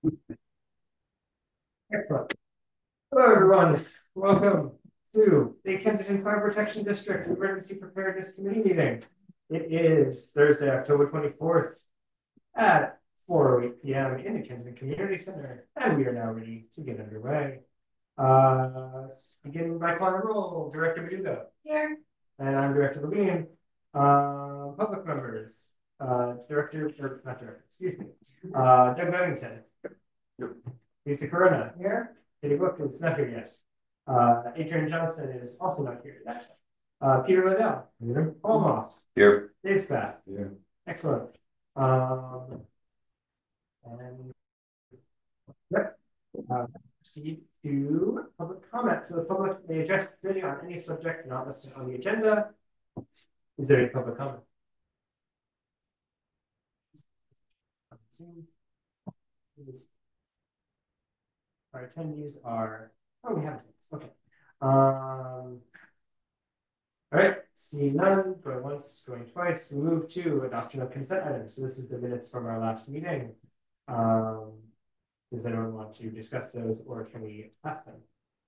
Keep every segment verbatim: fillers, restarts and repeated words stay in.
Excellent. Hello, everyone. Welcome to the Kensington Fire Protection District Emergency Preparedness Committee meeting. It is Thursday, October twenty-fourth at four oh eight p m in the Kensington Community Center, and we are now ready to get underway. Uh, beginning by calling roll, Director Meduga. Here. And I'm Director Levine. Uh, public members, uh, Director, or not Director, excuse me, uh, Doug Bennington. Yep. Lisa Corona. Here. Kitty Book is not here yet. Uh, Adrian Johnson is also not here yet. Uh, Peter Liddell. Here. Paul Moss. Here. Dave Spath. Here. Excellent. Um, and yep. Uh, proceed to public comment. So the public may address the committee on any subject not listed on the agenda. Is there any public comment? Our attendees are, oh, we have attendees. Okay. Um, all right, seeing none, going once, going twice, we move to adoption of consent items. So this is the minutes from our last meeting. Um, does anyone want to discuss those, or can we pass them?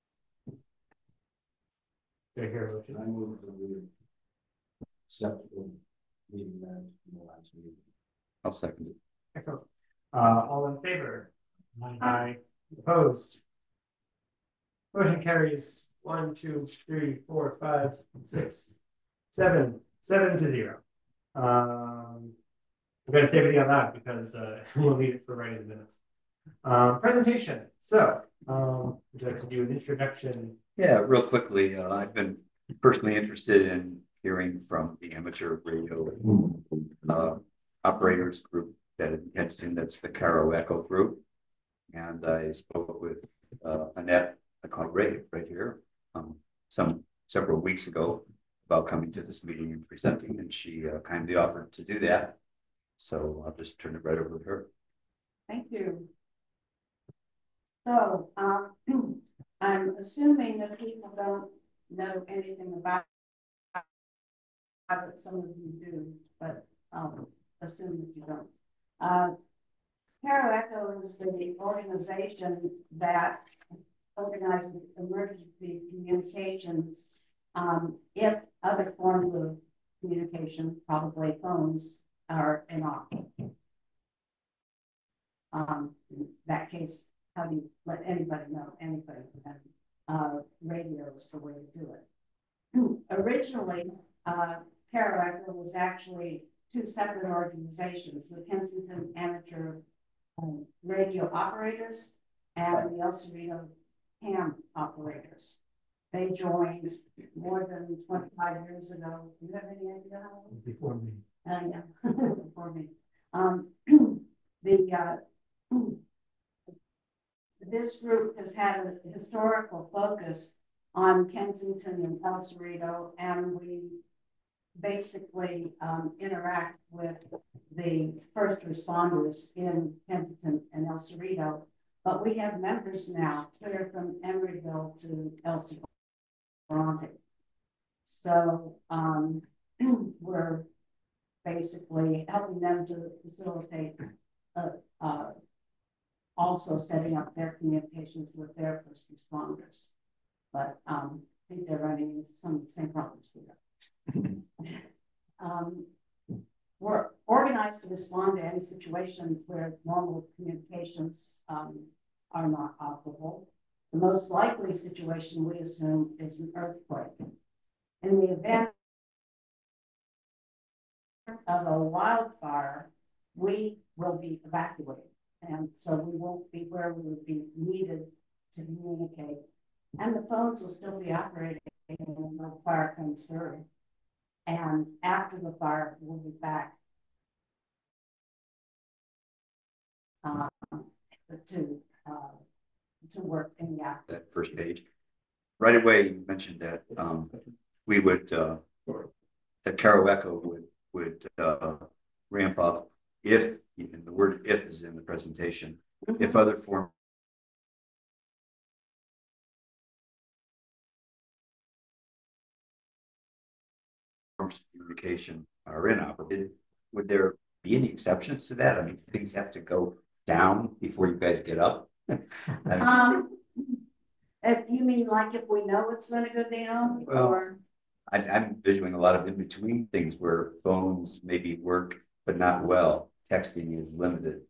Do I hear a motion? I move that we accept the meeting minutes from the last meeting. I'll second it. Excellent. Uh, all in favor? Aye. Aye. Opposed? Motion carries one, two, three, four, five, six, seven, seven to zero. Um, I'm going to say everything out loud because uh, we'll need it for writing the minutes. Um, presentation. So, um, would you like to do an introduction? Yeah, real quickly. Uh, I've been personally interested in hearing from the amateur radio uh, operators group that in Kensington, that's the Caro Echo group. And I spoke with uh, Annette, I call it Ray, right here, um, some several weeks ago about coming to this meeting and presenting, and she uh, kindly offered to do that. So I'll just turn it right over to her. Thank you. So um, I'm assuming that people don't know anything about it. Some of you do, but um, assume that you don't. Uh, Caro Echo is the organization that organizes emergency communications um, if other forms of communication, probably phones, are inoperative. Um, in that case, how do you let anybody know anything? And uh, radio is the way to do it. Originally, uh, Caro Echo was actually two separate organizations: the Kensington Amateur um, Radio Operators and the El Cerrito Ham Operators. They joined more than twenty-five years ago. Do you have any idea how long? Before me. Uh, yeah, before me. Um, the uh, this group has had a historical focus on Kensington and El Cerrito, and we basically um, interact with the first responders in Kensington and El Cerrito. But we have members now clear from Emeryville to El Segundo. So um, we're basically helping them to facilitate uh, uh, also setting up their communications with their first responders. But um, I think they're running into some of the same problems we are. um, we're organized to respond to any situation where normal communications um, are not operable. The most likely situation, we assume, is an earthquake. In the event of a wildfire, we will be evacuated. And so we won't be where we would be needed to communicate. And the phones will still be operating when the fire comes through. And after the fire, we'll be back um, to uh, to work in the after. That first page. Right away, you mentioned that um, we would, uh, that Caro Echo would, would uh, ramp up if, and the word if is in the presentation, mm-hmm. if other forms of communication are inoperable. Would there be any exceptions to that? I mean, things have to go down before you guys get up? I- Um, if you mean like if we know it's gonna go down, Well, or, I, I'm visualizing a lot of in-between things where phones maybe work, but not well. Texting is limited.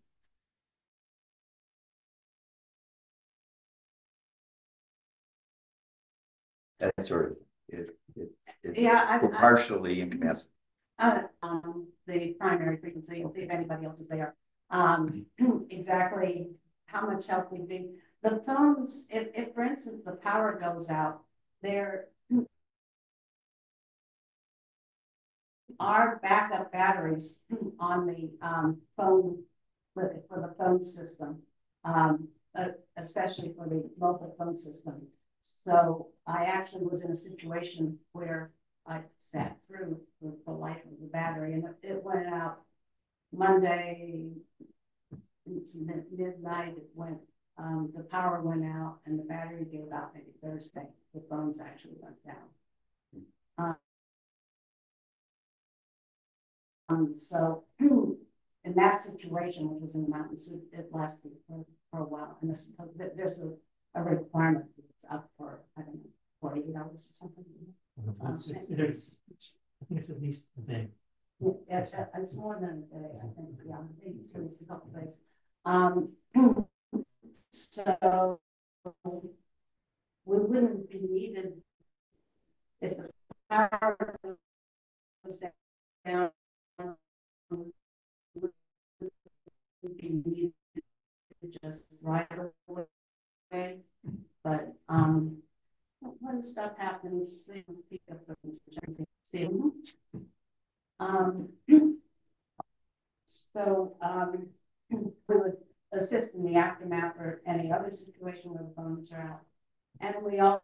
That sort of, it, it, it, Yeah, I- we're I- partially incapacitated. uh, um, the primary frequency and see if anybody else is there. Um, exactly how much help we'd be. The phones, if, if for instance, the power goes out, there are backup batteries on the, um, phone, for, for the phone system. Um, uh, especially for the mobile phone system. So I actually was in a situation where I sat through the, the life of the battery, and it, it went out Monday midnight. It went, um, the power went out, and the battery gave out maybe Thursday. The phones actually went down. Um, so in that situation, which was in the mountains, it, it lasted for, for a while, and there's, there's a, a requirement that it's up for, I don't know, forty-eight hours or something. It's, it's, it is, I think it's at least a day. Yeah, it's, it's more than a day, I think, yeah, I think it's a couple days. Um, so we wouldn't be needed if the power goes down. Would be needed just right away, but um, when stuff happens, they pick up the see. Um, so um, we would assist in the aftermath or any other situation where the phones are out, and we all.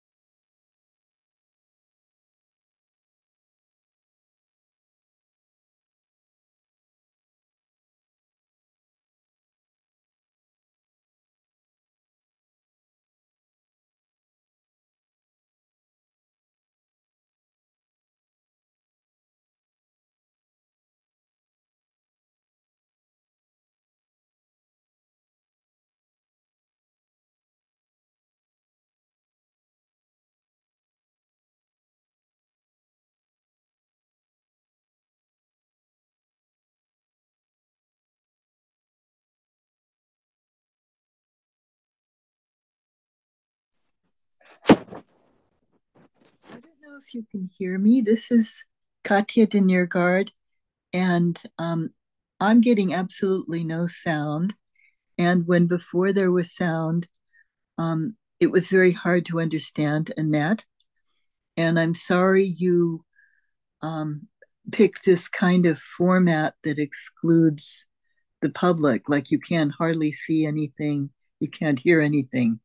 I don't know if you can hear me. This is Katya de Niergaard, and um, I'm getting absolutely no sound. And when before there was sound, um, it was very hard to understand Annette. And I'm sorry you um, picked this kind of format that excludes the public, like you can hardly see anything, you can't hear anything.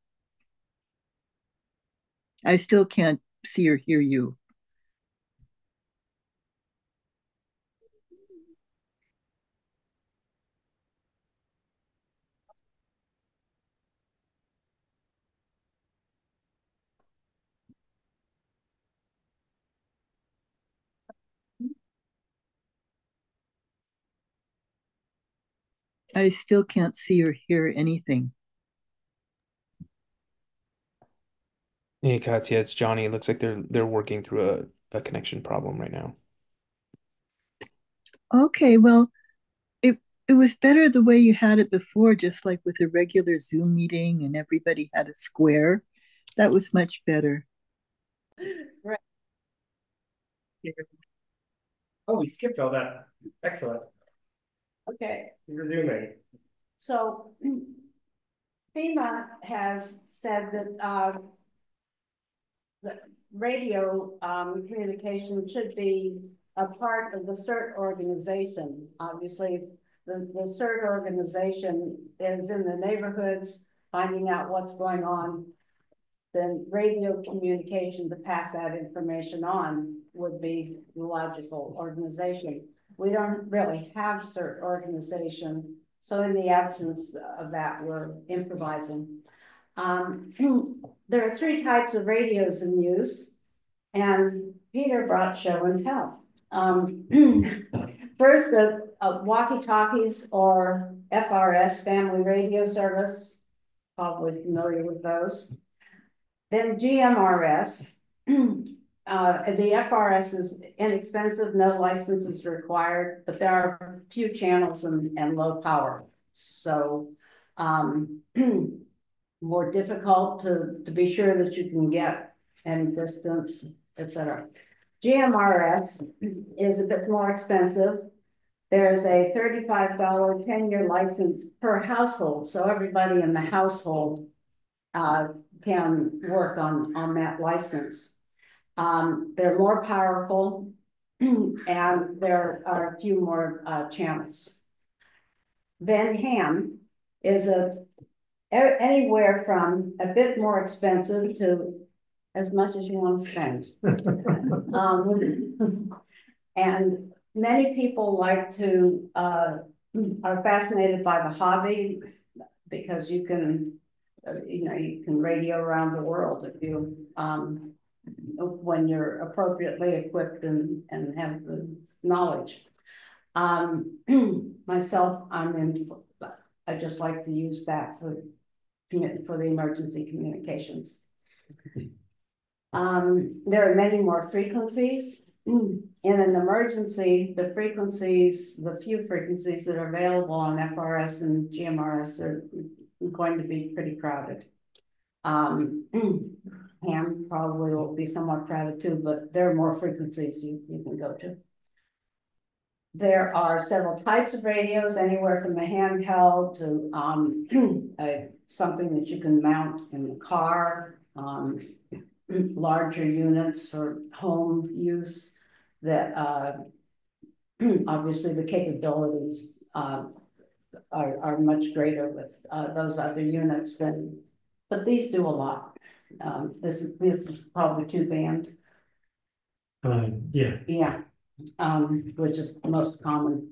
I still can't see or hear you. I still can't see or hear anything. Hey Katya, it's Johnny. It looks like they're they're working through a, a connection problem right now. Okay, well, it it was better the way you had it before, just like with a regular Zoom meeting and everybody had a square. That was much better. Right. Oh, we skipped all that. Excellent. Okay. Resuming. So FEMA has said that uh, the radio um, communication should be a part of the CERT organization. Obviously, the, the CERT organization is in the neighborhoods, finding out what's going on. Then radio communication to pass that information on would be the logical organization. We don't really have CERT organization. So in the absence of that, we're improvising. Um, there are three types of radios in use, and Peter brought show and tell. Um, first, a, uh, walkie-talkies or F R S, Family Radio Service, probably familiar with those. Then G M R S. Uh, the F R S is inexpensive, no license is required, but there are few channels and, and low power. So um, more difficult to, to be sure that you can get any distance, et cetera. G M R S is a bit more expensive. There's a thirty-five dollar ten-year license per household, so everybody in the household uh, can work on, on that license. Um, they're more powerful and there are a few more uh, channels. Then ham is a anywhere from a bit more expensive to as much as you want to spend. um, and many people like to, uh, are fascinated by the hobby because you can, uh, you know, you can radio around the world if you, um, when you're appropriately equipped and, and have the knowledge. Um, myself, I'm in, I just like to use that for, for the emergency communications. Um, there are many more frequencies. In an emergency, the frequencies, the few frequencies that are available on F R S and G M R S are going to be pretty crowded. Um, ham probably will be somewhat crowded too, but there are more frequencies you, you can go to. There are several types of radios, anywhere from the handheld to um, a, something that you can mount in the car, um, larger units for home use that uh, obviously the capabilities uh, are, are much greater with uh, those other units than, but these do a lot. Um, this is this is probably two band. Um, yeah. Yeah, um, which is most common.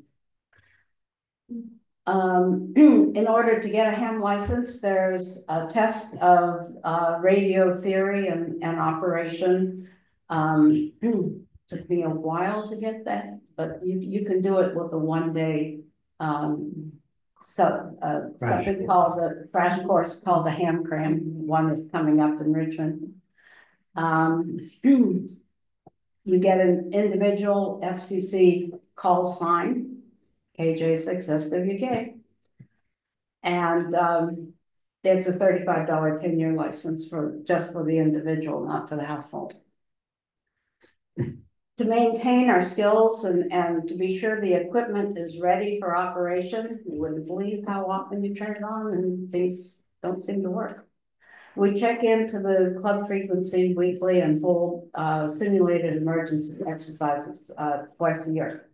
Um, in order to get a ham license, there's a test of uh, radio theory and, and operation. Um, took me a while to get that, but you, you can do it with a one day um, so uh, something called a crash course called a ham cram. One is coming up in Richmond. Um, you get an individual F C C call sign, K J six S W K. And um, it's a thirty-five dollar ten-year license for just for the individual, not for the household. To maintain our skills and, and to be sure the equipment is ready for operation, you wouldn't believe how often you turn it on and things don't seem to work. We check into the club frequency weekly and hold uh, simulated emergency exercises uh, twice a year,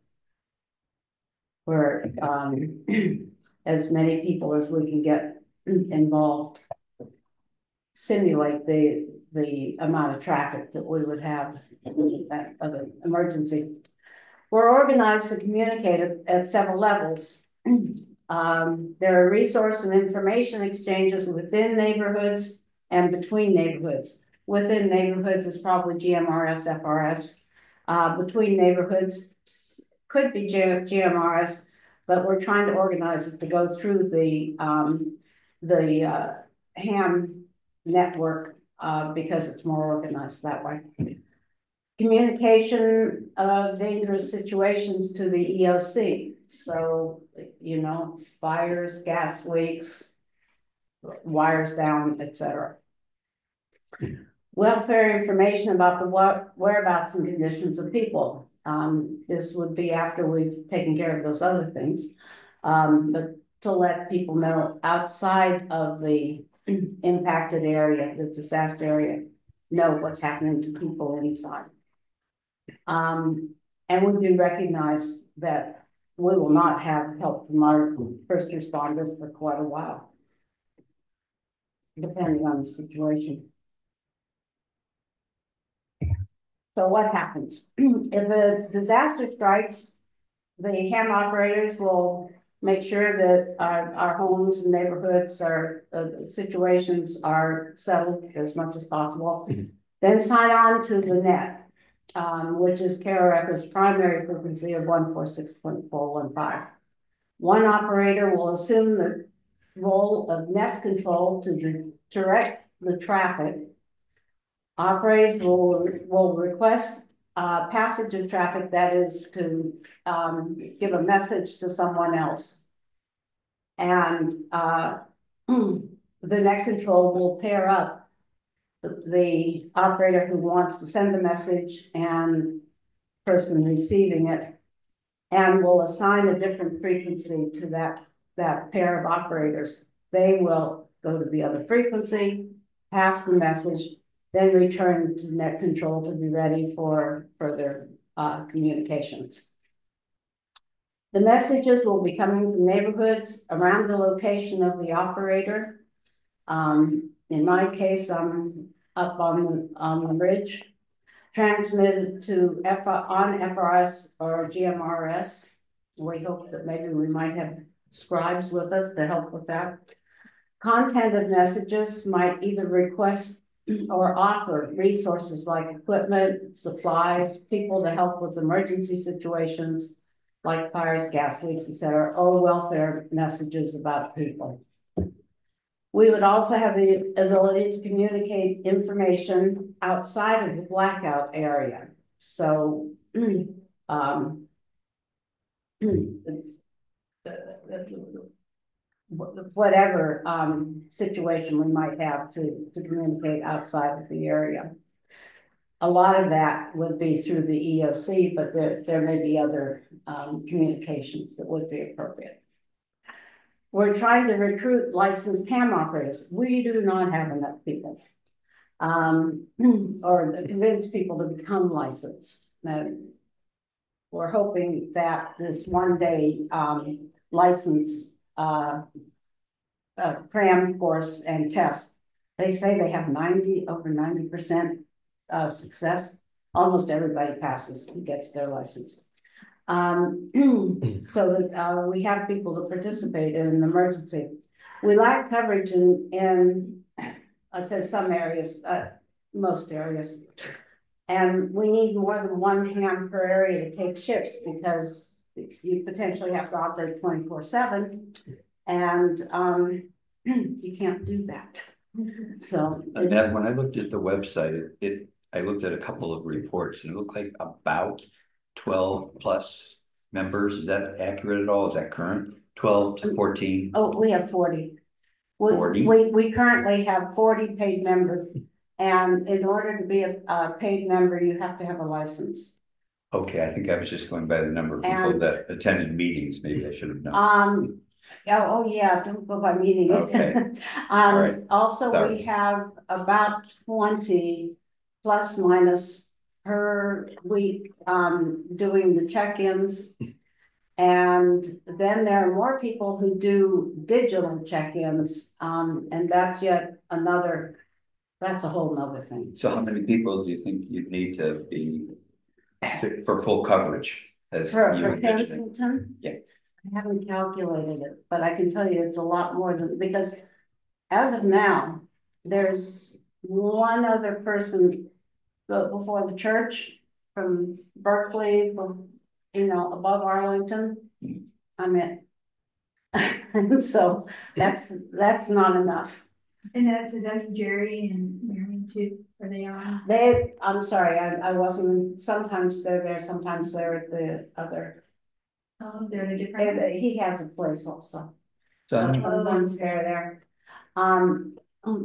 where um, as many people as we can get involved simulate the the amount of traffic that we would have of an emergency. We're organized to communicate at, at several levels. Um, there are resource and information exchanges within neighborhoods and between neighborhoods. Within neighborhoods is probably G M R S, F R S. Uh, between neighborhoods could be G M R S, but we're trying to organize it to go through the um, the uh, ham network uh, because it's more organized that way. Communication of dangerous situations to the E O C. So, you know, fires, gas leaks, wires down, et cetera. Welfare information about the whereabouts and conditions of people. Um, this would be after we've taken care of those other things. Um, but to let people know outside of the impacted area, the disaster area, know what's happening to people inside. Um, and we do recognize that we will not have help from our first responders for quite a while, depending on the situation. So what happens? If a disaster strikes, the ham operators will make sure that our, our homes and neighborhoods are, uh, situations are settled as much as possible. Mm-hmm. Then sign on to the net. um, which is Caraveco's primary frequency of one four six point four one five. One operator will assume the role of net control to direct the traffic. Operators will, will request uh, passage of traffic, that is to um, give a message to someone else. And uh, the net control will pair up the, the operator who wants to send the message and person receiving it, and will assign a different frequency to that, that pair of operators. They will go to the other frequency, pass the message, then return to net control to be ready for further uh, communications. The messages will be coming from neighborhoods around the location of the operator. Um, in my case, I'm up on the, on the ridge, transmitted to F on F R S or G M R S. We hope that maybe we might have scribes with us to help with that. Content of messages might either request or offer resources like equipment, supplies, people to help with emergency situations like fires, gas leaks, et cetera, or welfare messages about people. We would also have the ability to communicate information outside of the blackout area. So, um, whatever um, situation we might have to, to communicate outside of the area. A lot of that would be through the E O C, but there, there may be other um, communications that would be appropriate. We're trying to recruit licensed cam operators. We do not have enough people, um, or convince people to become licensed. Now, we're hoping that this one day um, license uh, uh, cram course and test, they say they have ninety, over ninety percent uh, success. Almost everybody passes and gets their license. Um, so that uh, we have people to participate in an emergency. We lack coverage in, in I'd say some areas, uh, most areas. And we need more than one ham per area to take shifts because you potentially have to operate twenty-four seven and um, you can't do that. So and that, when I looked at the website, it, I looked at a couple of reports and it looked like about twelve plus members. Is that accurate at all? Is that current? twelve to fourteen? Oh, we have forty. We, forty? We, we currently have forty paid members. And in order to be a, a paid member, you have to have a license. Okay, I think I was just going by the number of people And, that attended meetings. Maybe I should have known. Um, yeah, oh yeah, don't go by meetings. Okay. um, right. Also, Sorry. we have about twenty plus minus per week um, doing the check-ins. And then there are more people who do digital check-ins, um, and that's yet another, that's a whole nother thing. So how many people do you think you'd need to be to, for full coverage? As For, you for envision it? Kensington? Yeah. I haven't calculated it, but I can tell you it's a lot more than, because as of now, there's one other person before the church from Berkeley, from, you know, above Arlington. I'm it. And so that's, that's not enough. And that, does that mean Jerry and Marion too? Are they on? They, I'm sorry, I, I wasn't, sometimes they're there, sometimes they're at the other. Oh, they're in a different. And he has a place also. So how many, Sometimes they're there. Um,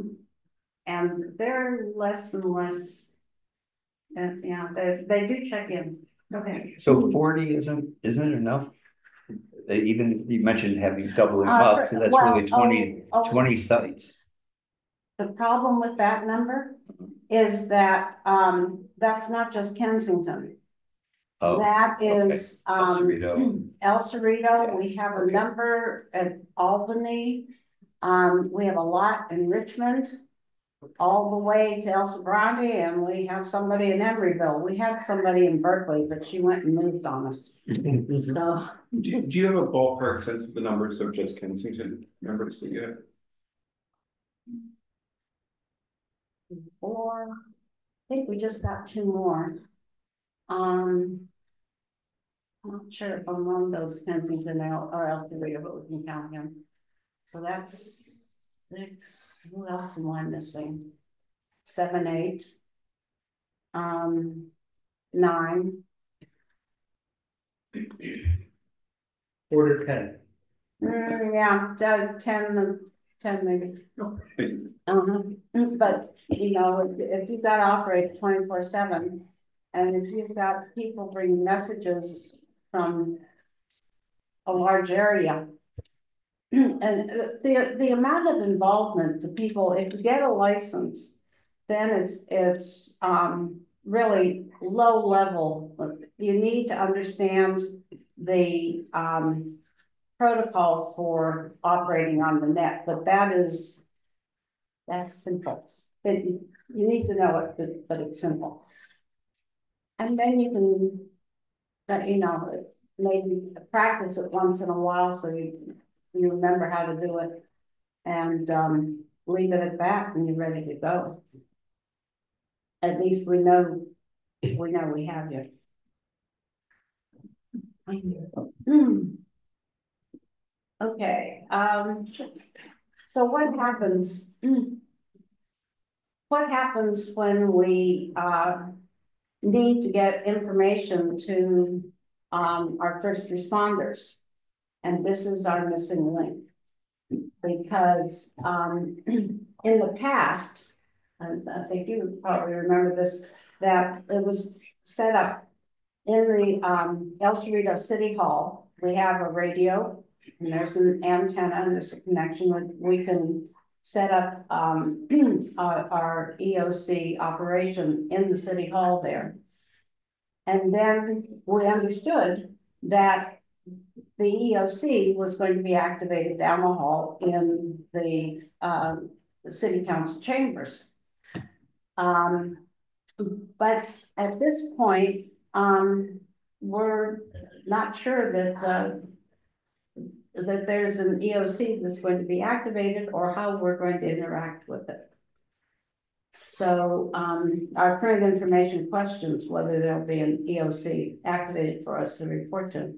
and they're less and less. And yeah, they, they do check in. Okay. so forty isn't isn't enough? Even you mentioned having doubling Uh, up, for- so that's well, really twenty, oh, oh. twenty sites. The problem with that number is that um, that's not just Kensington. Oh, That is okay. El um, Cerrito. El Cerrito. Yeah, We have a okay. number at Albany. Um, we have a lot in Richmond, all the way to El Sobrante, and we have somebody in Emeryville. We had somebody in Berkeley, but she went and moved on us. So Do, do you have a ballpark sense of the numbers of just Kensington members that you have? four, I think we just got two more. Um. I'm not sure if among those Kensington or or else the reader, but we can count him. So that's six, who else am I missing? Seven, eight. Um, nine. Order ten. Mm, yeah, uh, ten, ten maybe. Uh-huh. But, you know, if, if you've got to operate twenty-four seven, and if you've got people bringing messages from a large area, and the, the amount of involvement, the people, if you get a license, then it's, it's, um, really low level. You need to understand the, um, protocol for operating on the net, but that is, that's simple. It, you need to know it, but, but it's simple. And then you can, uh, you know, maybe practice it once in a while so you, you remember how to do it, and um, leave it at that and you're ready to go. At least we know, we know we have you. Hmm. Okay, um, so what happens? What happens when we uh, need to get information to um, our first responders? And this is our missing link. Because um, in the past, and I think you probably remember this, that it was set up in the um, El Cerrito City Hall. We have a radio, and there's an antenna, and there's a connection with, we can set up um, our, our E O C operation in the City Hall there. And then we understood that the E O C was going to be activated down the hall in the, uh, the City Council chambers. Um, but at this point, um, we're not sure that uh, that there's an E O C that's going to be activated or how we're going to interact with it. So um, our current information questions whether there'll be an E O C activated for us to report to.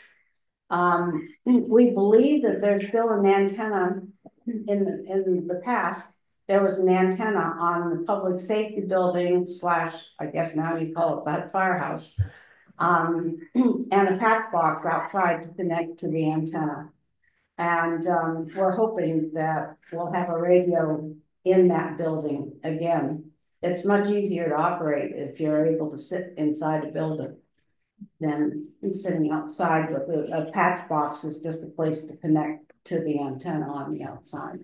Um, we believe that there's still an antenna in the, in the past. There was an antenna on the public safety building slash, I guess now you call it that firehouse, um, and a patch box outside to connect to the antenna. And um, we're hoping that we'll have a radio in that building again. It's much easier to operate if you're able to sit inside a building than sitting outside with a, a patch box is just a place to connect to the antenna on the outside.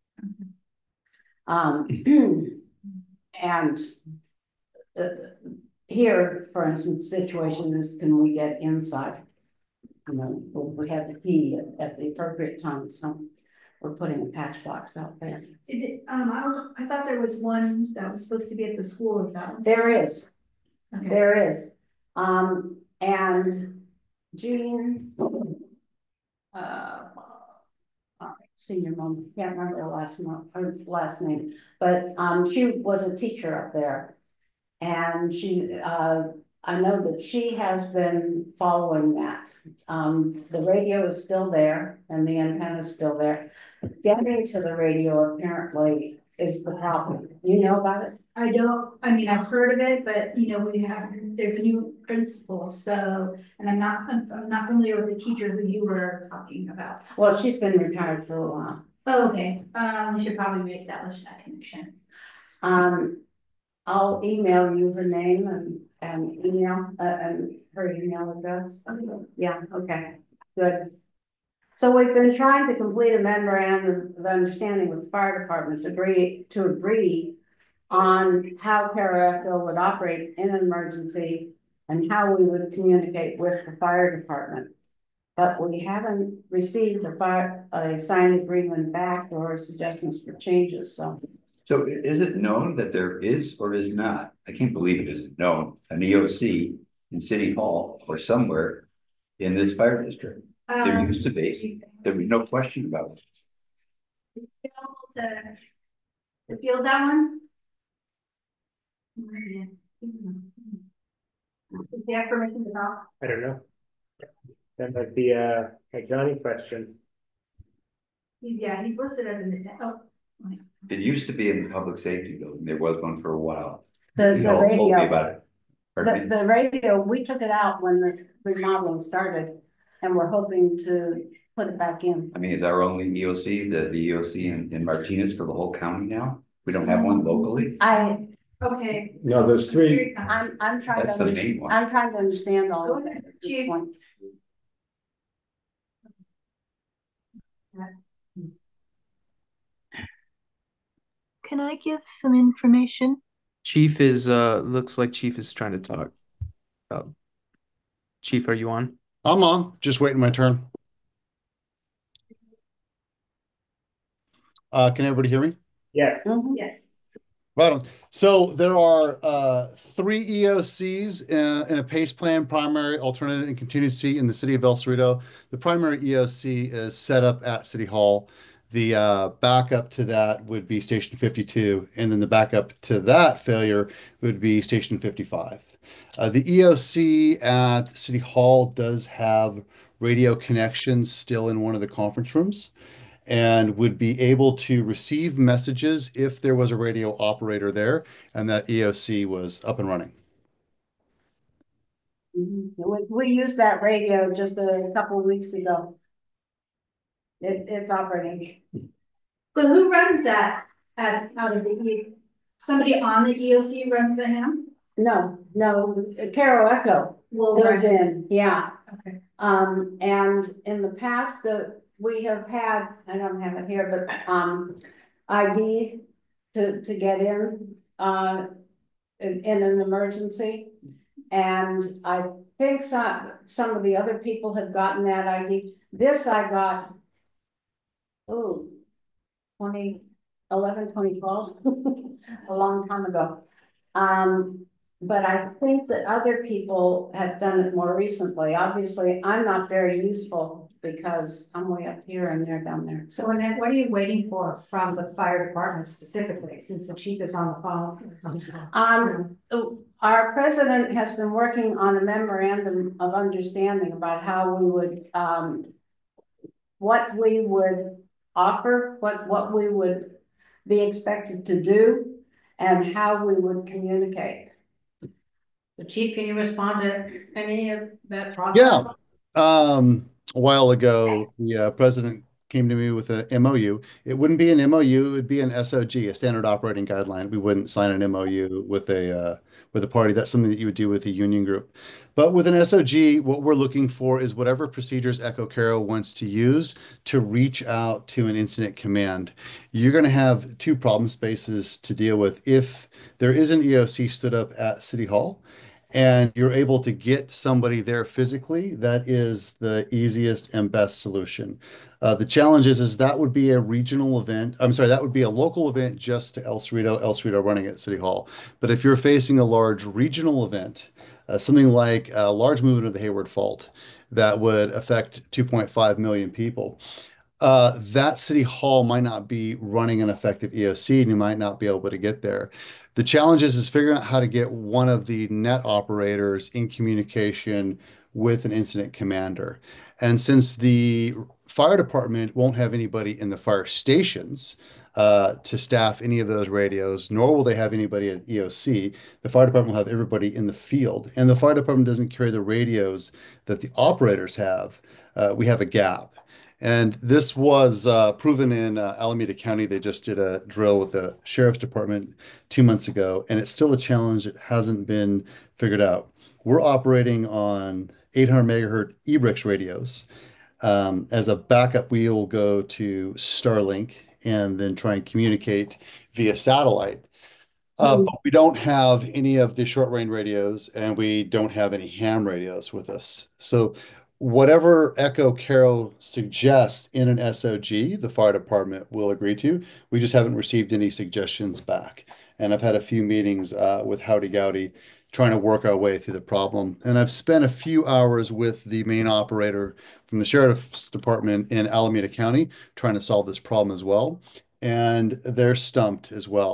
Mm-hmm. Um, and uh, here, for instance, the situation is, can we get inside? You know, we have the key at, at the appropriate time, so we're putting a patch box out there. Did it, um, I was, I thought there was one that was supposed to be at the school. Is that one? There is, okay. There is, um, and Jean, uh, senior mom, can't remember her last month or last name, but um, she was a teacher up there, and she, uh, I know that she has been following that. Um, the radio is still there, and the antenna is still there. Getting to the radio apparently is the problem. You know about it? I don't, I mean, I've heard of it, but you know, we have, there's a new principal, so, and I'm not, I'm, I'm not familiar with the teacher who you were talking about. Well, she's been retired for a while. Oh, okay, um, we should probably reestablish that connection. Um, I'll email you her name and, and email, uh, and her email address. Yeah, okay, good. So we've been trying to complete a memorandum of understanding with the fire department to agree, to agree on how Cara Echo would operate in an emergency and how we would communicate with the fire department. But we haven't received a fire, a signed agreement back or suggestions for changes, so. So is it known that there is or is not? I can't believe it isn't known, an E O C in City Hall or somewhere in this fire district. Um, There used to be, there was no question about it. To, to field that one? Does he have permission to talk? I don't know. That might be a, a Johnny question. He's, yeah, he's listed as an attendant. Oh. It used to be in the public safety building. There was one for a while. The, They the all told me radio, about it. Pardon me? the, the radio, we took it out when the remodeling started, and we're hoping to put it back in. I mean, is our only E O C, the, the E O C in, in Martinez for the whole county now? We don't have one locally? I, Okay. No, there's three. I'm, I'm trying to, That's the under- main one. I'm trying to understand all of it at this Chief. point. Can I give some information? Chief is uh looks like Chief is trying to talk. Uh, Chief, are you on? I'm on, just waiting my turn. Uh, can everybody hear me? Yes. Mhm. Yes. Right on. So there are uh, three E O Cs in, in a PACE plan, primary, alternate, and contingency in the city of El Cerrito. The primary E O C is set up at City Hall. The uh, backup to that would be Station fifty-two, and then the backup to that failure would be Station fifty-five. Uh, the E O C at City Hall does have radio connections still in one of the conference rooms, and would be able to receive messages if there was a radio operator there and that E O C was up and running. Mhm. We, we used that radio just a couple of weeks ago. It, it's operating. But who runs that at, out of the E? Somebody on the E O C runs the ham? No, no, the Caro Echo Will goes run- in, yeah. Okay. Um, and in the past, the, we have had, I don't have it here, but, um, I D to, to get in, uh, in, in an emergency. And I think some, some of the other people have gotten that I D. This I got, oh, twenty eleven, twenty twelve, a long time ago. Um, but I think that other people have done it more recently. Obviously, I'm not very useful because I'm way up here and they're down there. So Annette, what are you waiting for from the fire department specifically, since the chief is on the phone? Um, our president has been working on a memorandum of understanding about how we would, um, what we would offer, what, what we would be expected to do, and how we would communicate. The chief, can you respond to any of that process? Yeah. Um, a while ago, the uh, president came to me with a M O U. It wouldn't be an M O U, it would be an S O G, a standard operating guideline. We wouldn't sign an M O U with a uh, with a party. That's something that you would do with a union group. But with an S O G, what we're looking for is whatever procedures Echo Caro wants to use to reach out to an incident command. You're going to have two problem spaces to deal with. If there is an E O C stood up at City Hall, and you're able to get somebody there physically, that is the easiest and best solution. Uh, the challenge is, is that would be a regional event. I'm sorry, that would be a local event just to El Cerrito, El Cerrito running at City Hall. But if you're facing a large regional event, uh, something like a large movement of the Hayward Fault that would affect two point five million people, uh, that City Hall might not be running an effective E O C and you might not be able to get there. The challenge is, is figuring out how to get one of the net operators in communication with an incident commander. And since the fire department won't have anybody in the fire stations uh, to staff any of those radios, nor will they have anybody at E O C, the fire department will have everybody in the field. And the fire department doesn't carry the radios that the operators have. Uh, we have a gap. And this was uh, proven in uh, Alameda County. They just did a drill with the sheriff's department two months ago, and it's still a challenge that hasn't been figured out. We're operating on eight hundred megahertz E B R I C radios. Um, as a backup, we will go to Starlink and then try and communicate via satellite. Uh, but we don't have any of the short range radios, and we don't have any ham radios with us. So whatever Echo Caro suggests in an S O G, the fire department will agree to. We just haven't received any suggestions back. And I've had a few meetings uh, with Howdy Gowdy trying to work our way through the problem. And I've spent a few hours with the main operator from the sheriff's department in Alameda County trying to solve this problem as well. And they're stumped as well.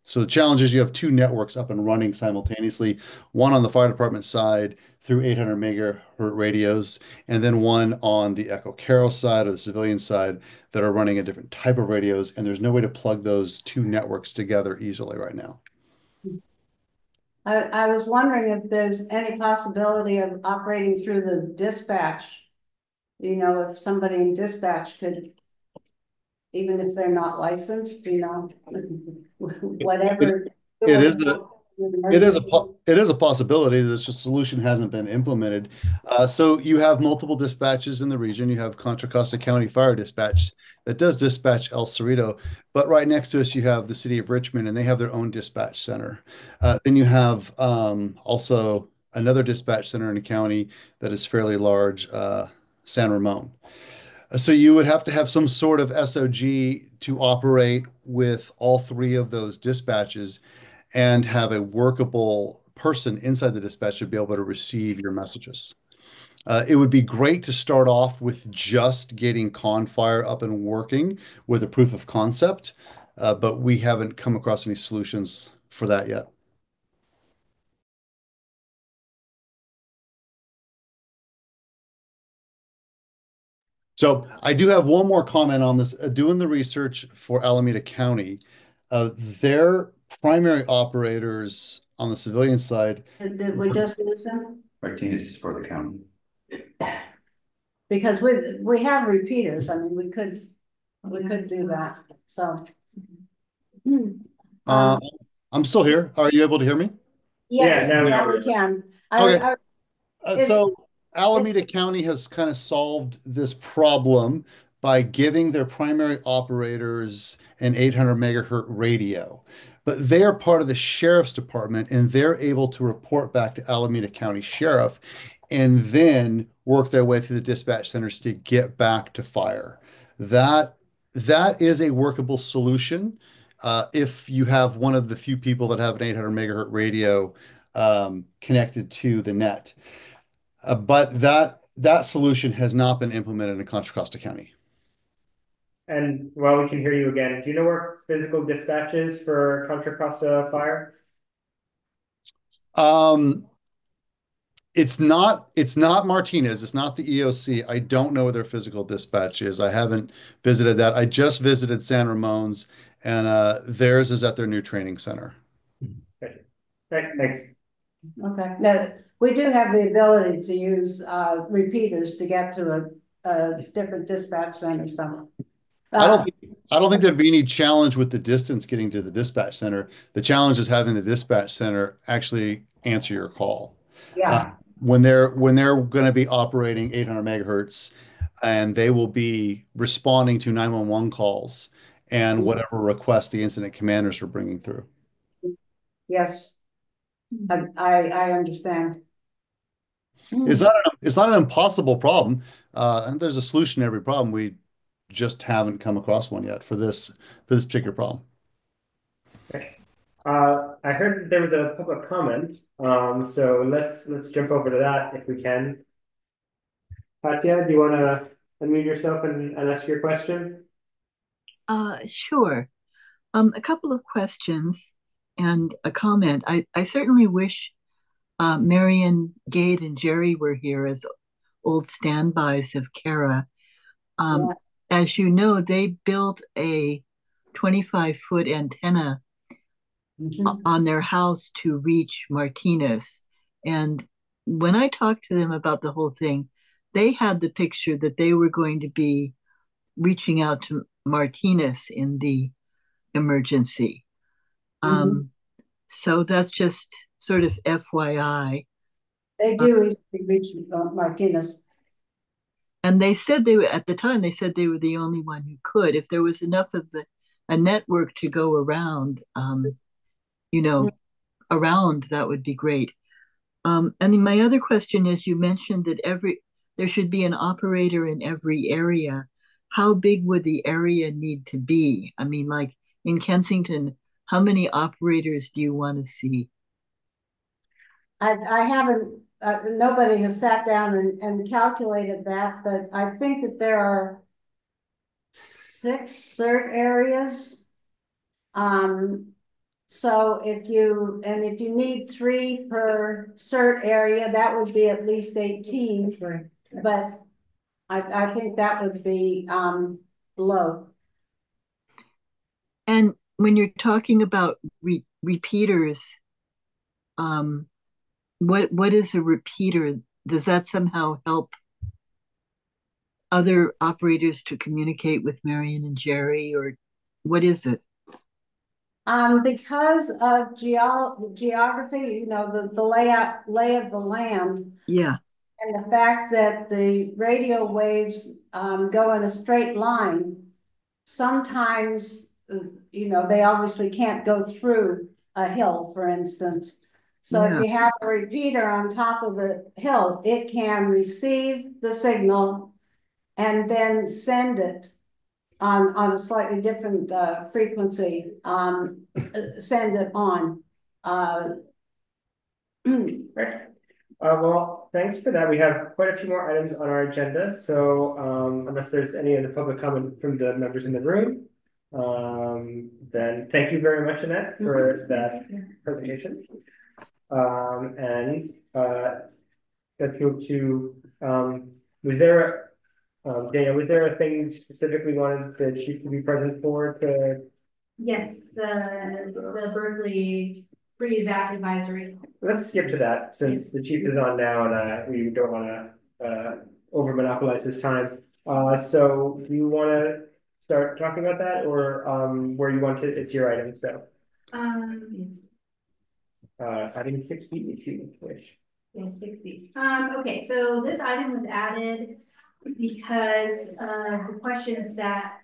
So the challenge is you have two networks up and running simultaneously, one on the fire department side through eight hundred megahertz radios, and then one on the Echo Caro side or the civilian side that are running a different type of radios, and there's no way to plug those two networks together easily right now. I, I was wondering if there's any possibility of operating through the dispatch. You know, if somebody in dispatch could, even if they're not licensed, you know, whatever. It is a it is a it is a possibility. This just solution hasn't been implemented. Uh, so you have multiple dispatches in the region. You have Contra Costa County Fire Dispatch that does dispatch El Cerrito, but right next to us you have the city of Richmond, and they have their own dispatch center. Uh, then you have um, also another dispatch center in the county that is fairly large, uh, San Ramon. So you would have to have some sort of S O G to operate with all three of those dispatches and have a workable person inside the dispatch to be able to receive your messages. Uh, it would be great to start off with just getting Confire up and working with a proof of concept, uh, but we haven't come across any solutions for that yet. So I do have one more comment on this. Uh, doing the research for Alameda County, uh, their primary operators on the civilian side. Did we just lose them? Martinez is for the county. Because we, we have repeaters. I mean, we could, we could do that, so. Uh, Um, I'm still here. Are you able to hear me? Yes, Yeah, now we now are. we can. I, Okay. I, Uh, It- so Alameda County has kind of solved this problem by giving their primary operators an eight hundred megahertz radio. But they are part of the sheriff's department and they're able to report back to Alameda County Sheriff and then work their way through the dispatch centers to get back to fire. That that is a workable solution. Uh, if you have one of the few people that have an eight hundred megahertz radio um, connected to the net. Uh, but that that solution has not been implemented in Contra Costa County. And while we can hear you again, do you know where physical dispatch is for Contra Costa Fire? Um, it's not it's not Martinez. It's not the E O C. I don't know where their physical dispatch is. I haven't visited that. I just visited San Ramon's, and uh, theirs is at their new training center. Okay. Right, thanks. okay, now, we do have the ability to use, uh, repeaters to get to a, a different dispatch center, so. I don't Uh, think, I don't think there'd be any challenge with the distance getting to the dispatch center. The challenge is having the dispatch center actually answer your call. Yeah, Uh, when they're when they're going to be operating eight hundred megahertz, and they will be responding to nine one one calls and whatever requests the incident commanders are bringing through. yes. I, I, I understand. It's not an, it's not an impossible problem, uh, and there's a solution to every problem. We just haven't come across one yet for this for this particular problem. Okay. Uh, I heard that there was a public comment, um, so let's let's jump over to that if we can. Katya, do you want to unmute yourself and, and ask your question? Uh, sure. Um, a couple of questions and a comment. I, I certainly wish uh, Marion, Gade, and Jerry were here as old standbys of Kara. Um, As you know, they built a twenty-five foot antenna Mhm. on their house to reach Martinez. And when I talked to them about the whole thing, they had the picture that they were going to be reaching out to Martinez in the emergency. Um, so that's just sort of F Y I. They do easily reach uh, Martinez. And they said they were, at the time, they said they were the only one who could. If there was enough of the a network to go around, um, you know, around, that would be great. Um, and then my other question is, you mentioned that every there should be an operator in every area. How big would the area need to be? I mean, like in Kensington, how many operators do you want to see? I, I haven't, uh, nobody has sat down and, and calculated that, but I think that there are six cert areas. Um, So if you, and if you need three per cert area, that would be at least eighteen. But I, I think that would be, um, low. And when you're talking about re repeaters, um, what what is a repeater? Does that somehow help other operators to communicate with Marion and Jerry, or what is it? Um, because of geo geography, you know, the, the layout, lay of the land, Yeah, and the fact that the radio waves, um, go in a straight line, sometimes, uh, you know, they obviously can't go through a hill, for instance. So if yeah, you have a repeater on top of the hill, it can receive the signal and then send it on, on a slightly different, uh, frequency, um, uh, send it on. Uh, Right. Uh, well, thanks for that. We have quite a few more items on our agenda, so um, unless there's any other public comment from the members in the room, um, then thank you very much, Annette, for that presentation. Um, and uh, let's move to, um, was there, um, Daniel, was there a thing specifically wanted the chief to be present for to? Yes, the, the Berkeley pre-evac advisory. Let's skip to that since the chief is on now and uh, we don't want to uh, over monopolize his time. Uh, so do you want to start talking about that or um, where you want to, it's your item, so. Um, Uh, I think six feet if you wish. yeah, six feet. Um, okay, so this item was added because of the questions that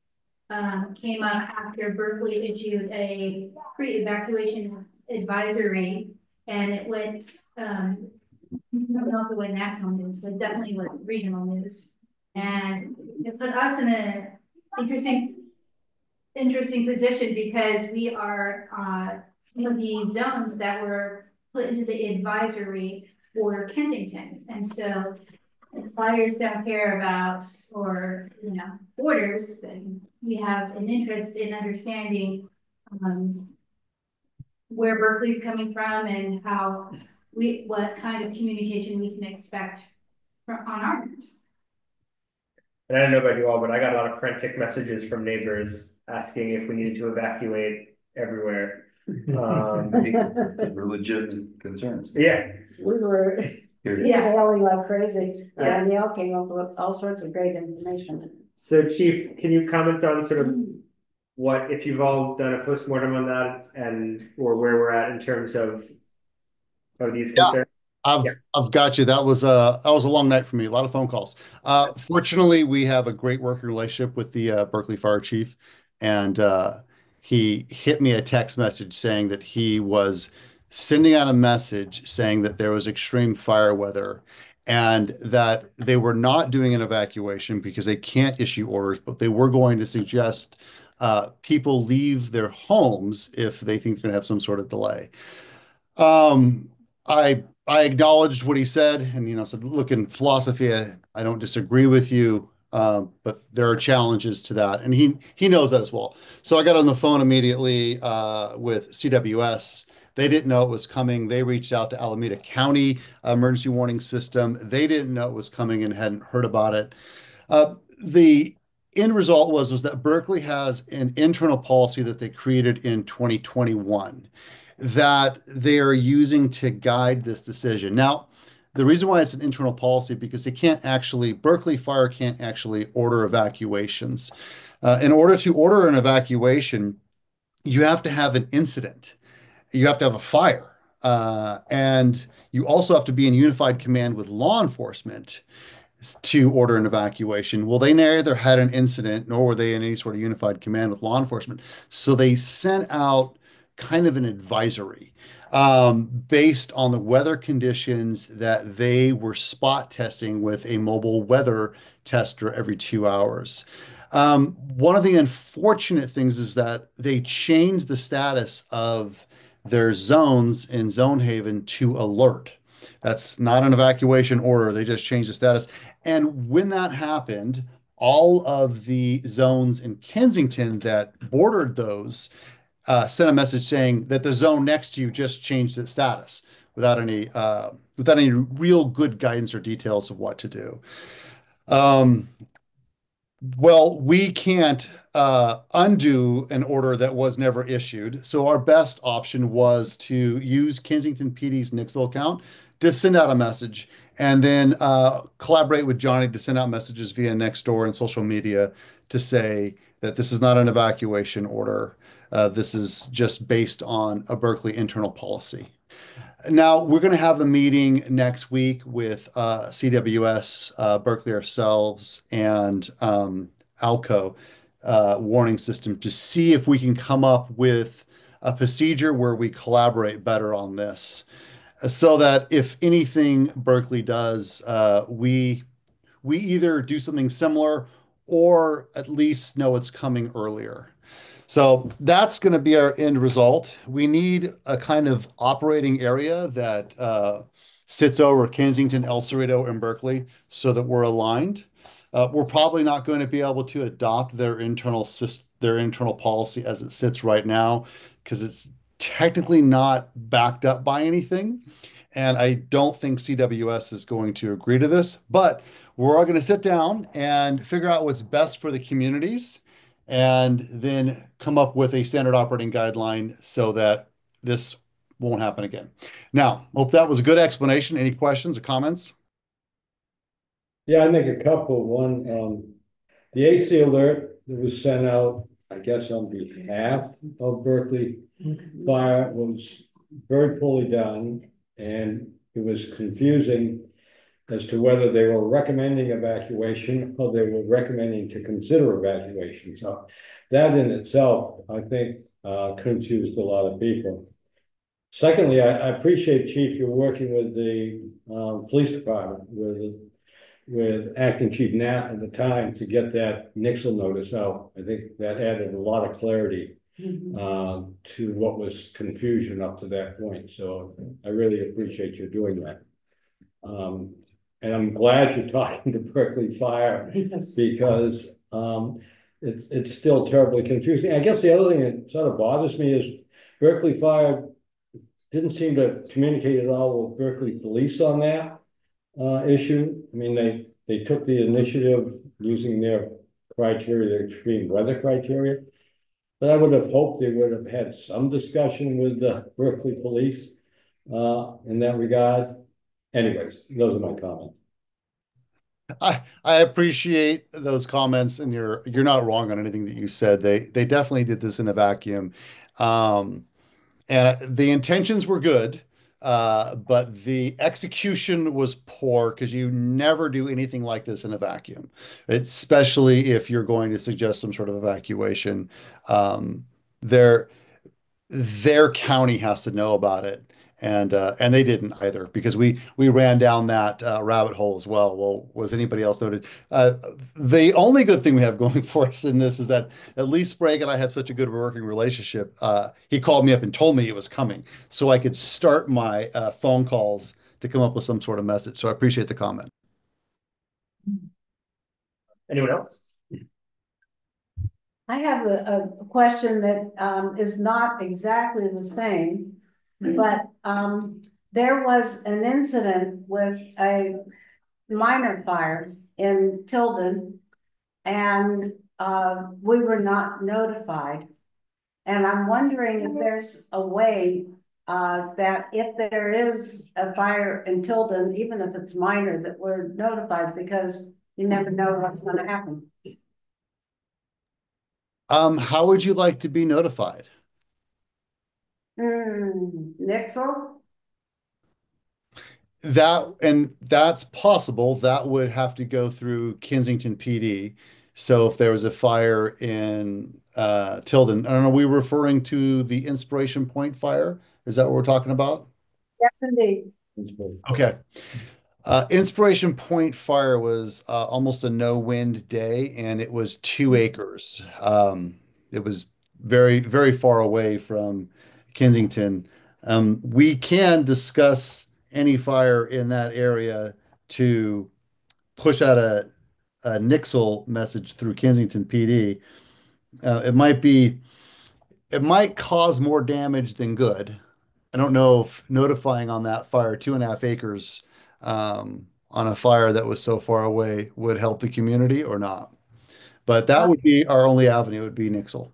um, came up after Berkeley issued a pre-evacuation advisory, and it went, um, I don't know if it went national news, but definitely was regional news. And it put us in an interesting, interesting position because we are, uh, some of the zones that were put into the advisory for Kensington. And so if fires don't care about, or, you know, borders, then we have an interest in understanding um, where Berkeley's coming from and how we, what kind of communication we can expect from, on our end. And I don't know about you all, but I got a lot of frantic messages from neighbors asking if we needed to evacuate everywhere. Um, Legitimate concerns. yeah. We were Yeah. yelling like crazy. Yeah. And Danielle came up with all sorts of great information. So Chief, can you comment on sort of what, if you've all done a postmortem on that and, or where we're at in terms of, of these Yeah. concerns? I've Yeah. I've got you. That was a that was a long night for me. A lot of phone calls. Uh, fortunately, we have a great working relationship with the uh, Berkeley Fire Chief, and uh, he hit me a text message saying that he was sending out a message saying that there was extreme fire weather, and that they were not doing an evacuation because they can't issue orders, but they were going to suggest uh, people leave their homes if they think they're going to have some sort of delay. Um, I I acknowledged what he said, and you know, said, "Look, in philosophy, I, I don't disagree with you, um, but there are challenges to that," and he he knows that as well. So I got on the phone immediately uh, with C W S. They didn't know it was coming. They reached out to Alameda County Emergency Warning System. They didn't know it was coming and hadn't heard about it. Uh, the end result was was that Berkeley has an internal policy that they created in twenty twenty-one that they are using to guide this decision. Now, the reason why it's an internal policy because they can't actually, Berkeley Fire can't actually order evacuations. Uh, in order to order an evacuation, you have to have an incident. You have to have a fire. Uh, and you also have to be in unified command with law enforcement to order an evacuation. Well, they neither had an incident nor were they in any sort of unified command with law enforcement. So they sent out kind of an advisory um, based on the weather conditions that they were spot testing with a mobile weather tester every two hours. Um, one of the unfortunate things is that they changed the status of their zones in Zone Haven to alert. That's not an evacuation order. They just changed the status. And when that happened, all of the zones in Kensington that bordered those uh, sent a message saying that the zone next to you just changed its status without any uh, without any real good guidance or details of what to do. Um, well, we can't uh, undo an order that was never issued. So our best option was to use Kensington P D's Nixle account to send out a message and then uh, collaborate with Johnny to send out messages via Nextdoor and social media to say that this is not an evacuation order. Uh, this is just based on a Berkeley internal policy. Now, we're going to have a meeting next week with uh, C W S, uh, Berkeley ourselves, and um, ALCO uh, warning system to see if we can come up with a procedure where we collaborate better on this so that if anything Berkeley does, uh, we we either do something similar or at least know it's coming earlier. So that's going to be our end result. We need a kind of operating area that uh, sits over Kensington, El Cerrito, and Berkeley so that we're aligned. Uh, we're probably not going to be able to adopt their internal syst- their internal policy as it sits right now because it's technically not backed up by anything. And I don't think C W S is going to agree to this, but we're all going to sit down and figure out what's best for the communities and then come up with a standard operating guideline so that this won't happen again. Now, hope that was a good explanation. Any questions or comments? Yeah, I make a couple. One, um, the A C alert that was sent out, I guess on behalf of Berkeley Fire was very poorly done, and it was confusing as to whether they were recommending evacuation or they were recommending to consider evacuation. So that in itself, I think, uh, confused a lot of people. Secondly, I, I appreciate, Chief, you're working with the uh, police department, with with Acting Chief Nat at the time to get that Nixle notice out. I think that added a lot of clarity mm-hmm. um, to what was confusion up to that point. So I really appreciate you doing that. Um, and I'm glad you're talking to Berkeley Fire yes. because um, it's it's still terribly confusing. I guess the other thing that sort of bothers me is Berkeley Fire didn't seem to communicate at all with Berkeley Police on that uh, issue. I mean, they they took the initiative using their criteria, their extreme weather criteria, but I would have hoped they would have had some discussion with the Berkeley Police uh, in that regard. Anyways, those are my comments. I I appreciate those comments, and you're you're not wrong on anything that you said. They they definitely did this in a vacuum, um, and the intentions were good, uh, but the execution was poor because you never do anything like this in a vacuum, especially if you're going to suggest some sort of evacuation. Um, there their county has to know about it. And uh, and they didn't either because we we ran down that uh, rabbit hole as well. Well, was anybody else noted? Uh, the only good thing we have going for us in this is that at least Sprague and I have such a good working relationship. Uh, he called me up and told me it was coming, so I could start my uh, phone calls to come up with some sort of message. So I appreciate the comment. Anyone else? I have a, a question that um, is not exactly the same. But um, there was an incident with a minor fire in Tilden, and uh, we were not notified. And I'm wondering if there's a way uh, that if there is a fire in Tilden, even if it's minor, that we're notified because you never know what's going to happen. Um, how would you like to be notified? Mm, Nixle? That and that's possible. That would have to go through Kensington P D. So if there was a fire in uh, Tilden, I don't know, are we referring to the Inspiration Point fire? Is that what we're talking about? Yes, indeed. Okay. Uh, Inspiration Point fire was uh, almost a no-wind day, and it was two acres. Um, it was very, very far away from Kensington. Um, we can discuss any fire in that area to push out a, a Nixle message through Kensington P D. Uh, it might be it might cause more damage than good. I don't know if notifying on that fire, two and a half acres, um, on a fire that was so far away would help the community or not. But that would be our only avenue, would be Nixle.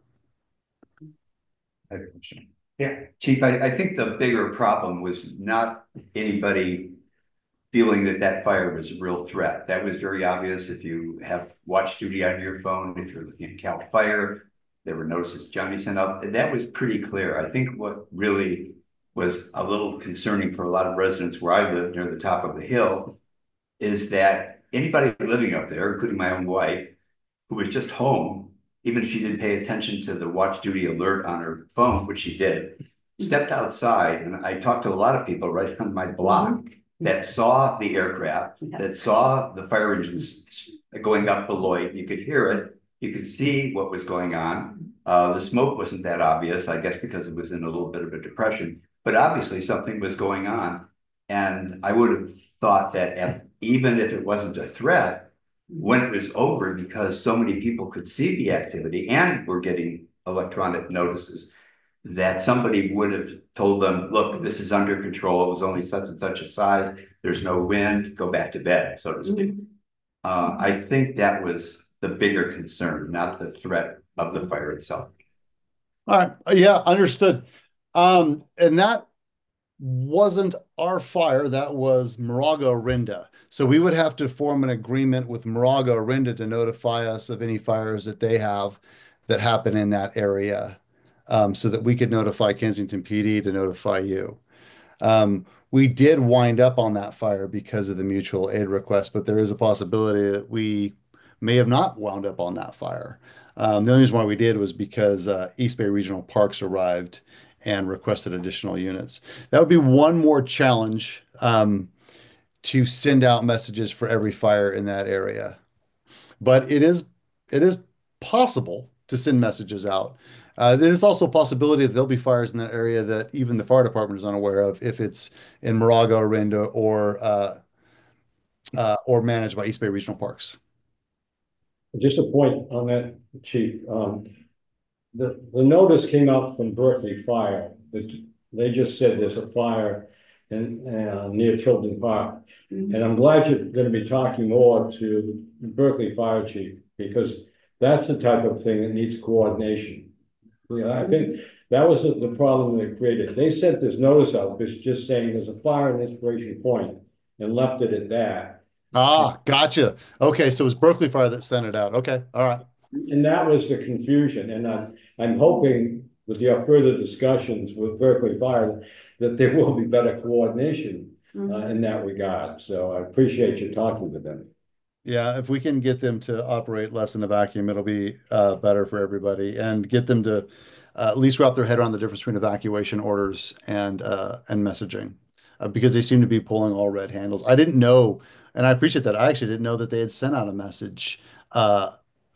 I have a question. Yeah. Chief, I, I think the bigger problem was not anybody feeling that that fire was a real threat. That was very obvious if you have watch duty on your phone, if you're looking at Cal Fire, there were notices Johnny sent out. That was pretty clear. I think what really was a little concerning for a lot of residents where I live near the top of the hill is that anybody living up there, including my own wife, who was just home, even if she didn't pay attention to the watch duty alert on her phone, which she did, stepped outside. And I talked to a lot of people right on my block that saw the aircraft, that saw the fire engines going up below it. You could hear it. You could see what was going on. Uh, the smoke wasn't that obvious, I guess, because it was in a little bit of a depression. But obviously something was going on. And I would have thought that if, even if it wasn't a threat, when it was over, because so many people could see the activity and were getting electronic notices, that somebody would have told them, look, this is under control. It was only such and such a size. There's no wind. Go back to bed, so to speak. Uh, I think that was the bigger concern, not the threat of the fire itself. All right. Yeah, understood. Um, and that wasn't our fire. That was Moraga Orinda. So we would have to form an agreement with Moraga Orinda to notify us of any fires that they have that happen in that area, um, so that we could notify Kensington P D to notify you. Um, we did wind up on that fire because of the mutual aid request, but there is a possibility that we may have not wound up on that fire. Um, the only reason why we did was because uh, East Bay Regional Parks arrived and requested additional units. That would be one more challenge, um, to send out messages for every fire in that area. But it is it is possible to send messages out. Uh, there is also a possibility that there'll be fires in that area that even the fire department is unaware of if it's in Moraga, Orinda, or uh, uh, or managed by East Bay Regional Parks. Just a point on that, Chief. Um, the, the notice came out from Berkeley Fire. That they just said there's a fire in, uh, near Tilden Park. Mhm. And I'm glad you're going to be talking more to Berkeley Fire Chief, because that's the type of thing that needs coordination. Yeah, I think that was the, the problem they created. They sent this notice out, it's just saying there's a fire in Inspiration Point and left it at that. Ah, gotcha. Okay, so it was Berkeley Fire that sent it out. Okay, all right. And that was the confusion. And I'm, I'm hoping with your further discussions with Berkeley Fire that there will be better coordination uh, in that regard. So I appreciate you talking with them. Yeah, if we can get them to operate less in a vacuum, it'll be uh, better for everybody, and get them to uh, at least wrap their head around the difference between evacuation orders and uh, and messaging, uh, because they seem to be pulling all red handles. I didn't know, and I appreciate that. I actually didn't know that they had sent out a message uh,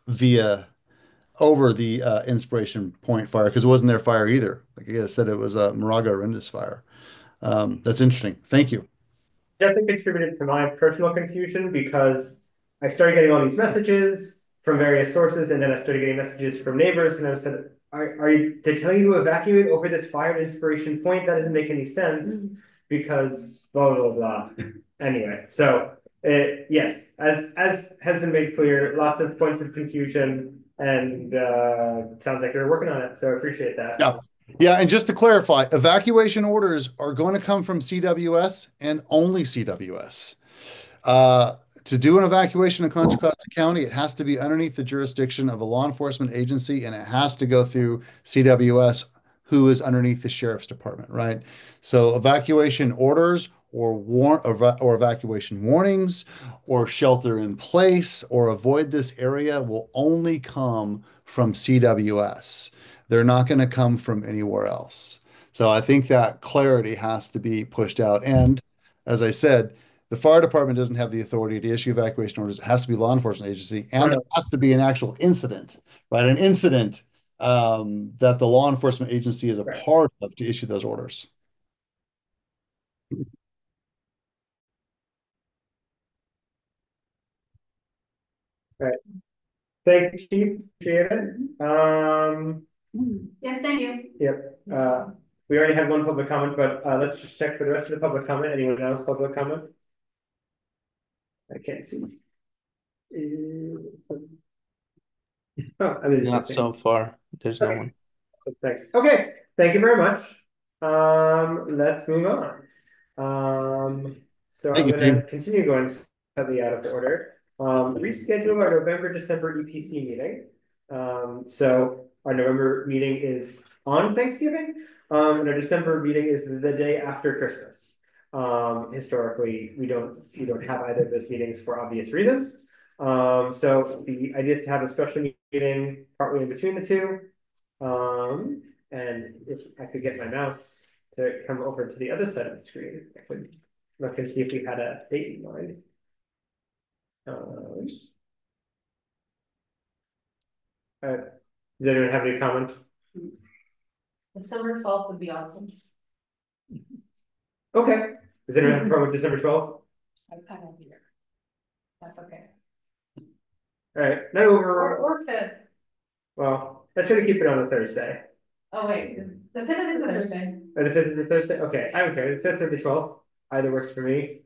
via over the uh, Inspiration Point fire, because it wasn't their fire either. Like I said, it was a uh, Moraga Orinda's fire. Um, that's interesting. Thank you. Definitely contributed to my personal confusion because I started getting all these messages from various sources, and then I started getting messages from neighbors, and I said, are, are you, they tell you to evacuate over this fire at Inspiration Point? That doesn't make any sense because blah, blah, blah. Anyway, so it, yes, as, as has been made clear, lots of points of confusion, and uh, it sounds like you're working on it. So I appreciate that. Yeah. Yeah, and just to clarify, evacuation orders are going to come from C W S and only C W S. Uh, to do an evacuation in Contra Costa County, it has to be underneath the jurisdiction of a law enforcement agency, and it has to go through C W S, who is underneath the sheriff's department, right? So evacuation orders or war or, or evacuation warnings or shelter in place or avoid this area will only come from C W S. They're not going to come from anywhere else. So I think that clarity has to be pushed out. And as I said, the fire department doesn't have the authority to issue evacuation orders. It has to be a law enforcement agency, and there has to be an actual incident, right? An incident um, that the law enforcement agency is a part of to issue those orders. Right. Thank you, Chief. Appreciate it. Um, Yes, thank you. Yep, uh, we already had one public comment, but, uh, let's just check for the rest of the public comment. Anyone else public comment? I can't see. Uh, Oh, I mean. Not so far. There's no Okay. one. So thanks. Okay, thank you very much. Um, let's move on. Um, so Thank I'm you, gonna team. continue going slightly out of order. Um, reschedule our November, December E P C meeting. Um, so our November meeting is on Thanksgiving. Um, and our December meeting is the day after Christmas. Um, historically, we don't, we don't have either of those meetings for obvious reasons. Um, so the idea is to have a special meeting partway in between the two. Um, and if I could get my mouse to come over to the other side of the screen, I could look and see if we had a date in mind. Um, uh, does anyone have any comment? December twelfth would be awesome. Okay. Does anyone have a problem with December twelfth? I, I won't be there. That's okay. All right, not over. Or, or fifth. Well, I try to keep it on a Thursday. Oh, wait, is the fifth is a Thursday. Or the fifth is a Thursday? Okay, I don't care. The fifth or the twelfth, either works for me.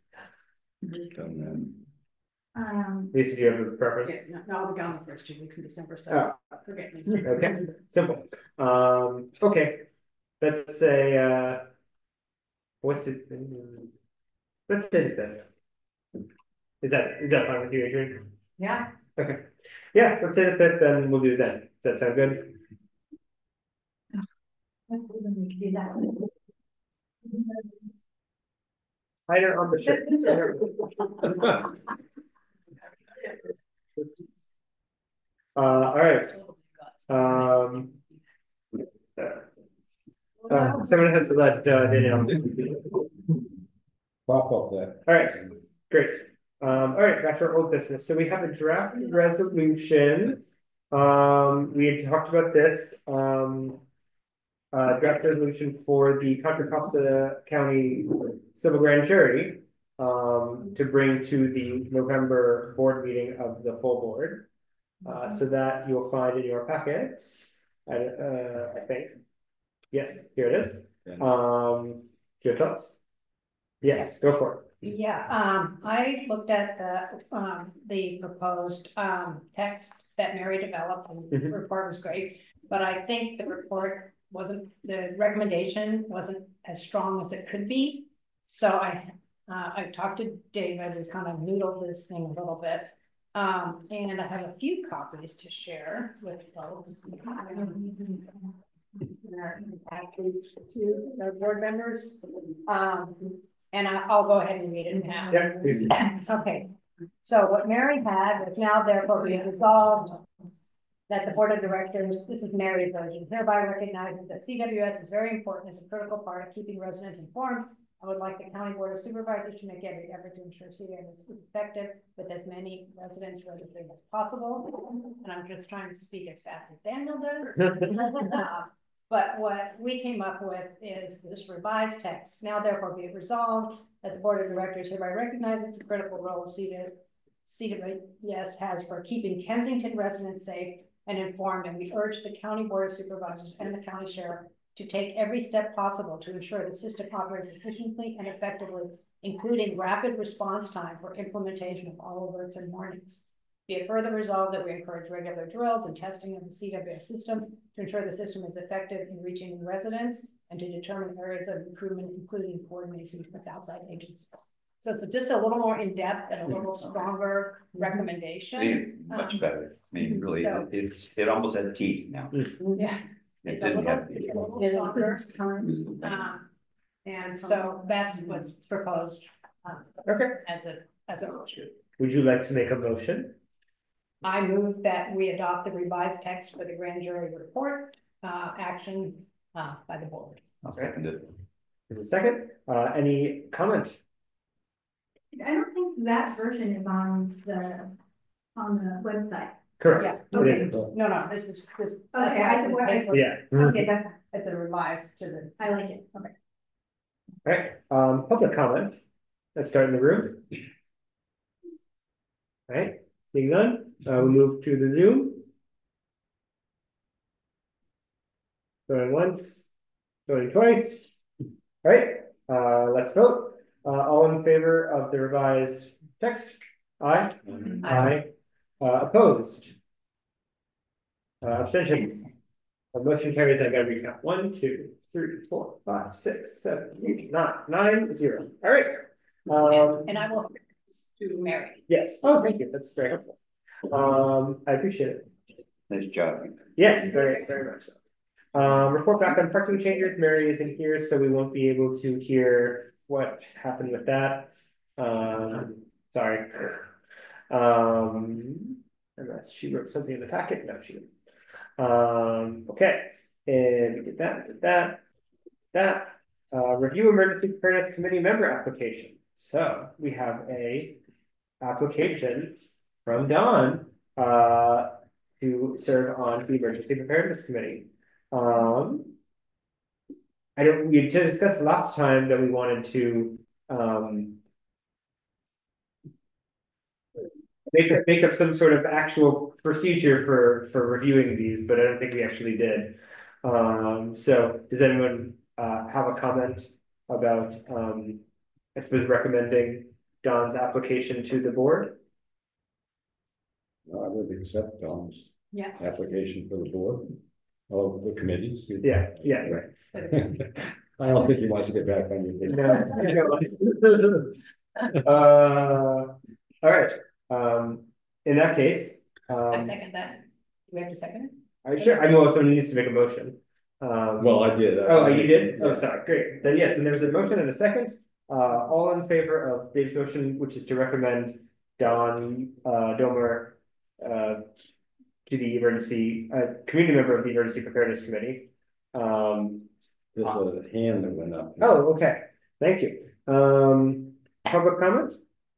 Um, Lisa, do you have a preference? Yeah, no, no, I'll be gone the first two weeks in December, so Oh. forget me. Okay, simple. Um, okay, let's say, uh, what's it? Let's say the fifth. Is that, is that fine with you, Adrian? Yeah. Okay, yeah, let's say the fifth, then we'll do it then. Does that sound good? we can do that. Higher on the shirt. Uh, all right. Um, uh, someone has to let uh, Danielle. Pop up there. All right, great. Um, all right, back to our old business. So we have a draft resolution. Um, we had talked about this. Um, uh, draft resolution for the Contra Costa County Civil Grand Jury um, to bring to the November board meeting of the full board. Uh, so that you'll find in your packets. I, uh, I think. Yes, here it is. Um, your thoughts? Yes, go for it. Yeah, um, I looked at the, um, the proposed, um, text that Mary developed and the Mhm. report was great. But I think the report wasn't, the recommendation wasn't as strong as it could be. So I, uh, I talked to Dave as we kind of noodled this thing a little bit. Um, and I have a few copies to share with folks. These two our board members. Um, and I, I'll go ahead and read it now. Yeah, please. Okay, so what Mary had was now therefore be resolved that the board of directors, this is Mary's version, hereby recognizes that C W S is very important as a critical part of keeping residents informed. I would like the county board of supervisors to make every effort to ensure C W S is effective with as many residents registered as possible. And I'm just trying to speak as fast as Daniel does. uh, But what we came up with is this revised text. Now therefore be it resolved that the board of directors hereby recognizes the critical role C W S has for keeping Kensington residents safe and informed, and we urge the county board of supervisors and the county sheriff to take every step possible to ensure the system operates efficiently and effectively, including rapid response time for implementation of all alerts and warnings. Be it further resolved that we encourage regular drills and testing of the C W S system to ensure the system is effective in reaching residents and to determine areas of improvement, including coordination with outside agencies. So it's just a little more in-depth and a little stronger recommendation. Much Um, better. I mean, really, so- it's, it almost had teeth now. Yeah. It It's a didn't little, have. it's a little stronger. Um, and so that's what's proposed, um, Okay. as a, as a motion. Would you like to make a motion? I move that we adopt the revised text for the grand jury report, uh, action, uh, by the board. I'll second it. Is it second? Uh, any comment? I don't think that version is on the, on the website. Correct. Yeah, It okay. is. No, no, this is, this. Okay, I can- I- Yeah. Okay, that's, It's a revised to the. I like it. Okay. All right, um, public comment. Let's start in the room. All right, seeing none, uh, we move to the Zoom. Going once, going twice. All right, uh, let's vote. Uh, all in favor of the revised text? Aye. Aye. Uh, opposed? Uh, abstentions? The motion carries. I gotta recount. One, two, three, four, five, six, seven, eight, nine, nine, zero. All right. Um, And I will send this to Mary. yes. Oh, thank you. That's very helpful. Um, I appreciate it. Nice job. Yes, very, very much so. Um, report back on parking changes. Mary isn't here, so we won't be able to hear what happened with that. Um, sorry. Um, unless she wrote something in the packet. No, she didn't. Um, okay. And we did that, did that, that. Uh, review emergency preparedness committee member application. So we have a application from Don uh, to serve on the emergency preparedness committee. Um, I don't, we did discuss last time that we wanted to um, make, make up some sort of actual procedure for, for reviewing these, but I don't think we actually did. Um, so does anyone uh, have a comment about, um, I suppose, recommending Don's application to the board? I would accept Don's Yeah. application for the board, of the committees. Yeah, yeah, right. I don't think he wants to get back on your. No. uh, all right. Um, in that case, I um, second that. Do we have to second it? are you sure? I know someone needs to make a motion. Um, Well, I did. oh, you did? Oh, sorry. Great. Then yes, then there's a motion and a second. Uh, all in favor of Dave's motion, which is to recommend Don uh, Domer uh, to the emergency uh, community member of the emergency preparedness committee. Um, There's a hand that went up. oh, okay. Thank you. Um, public comment?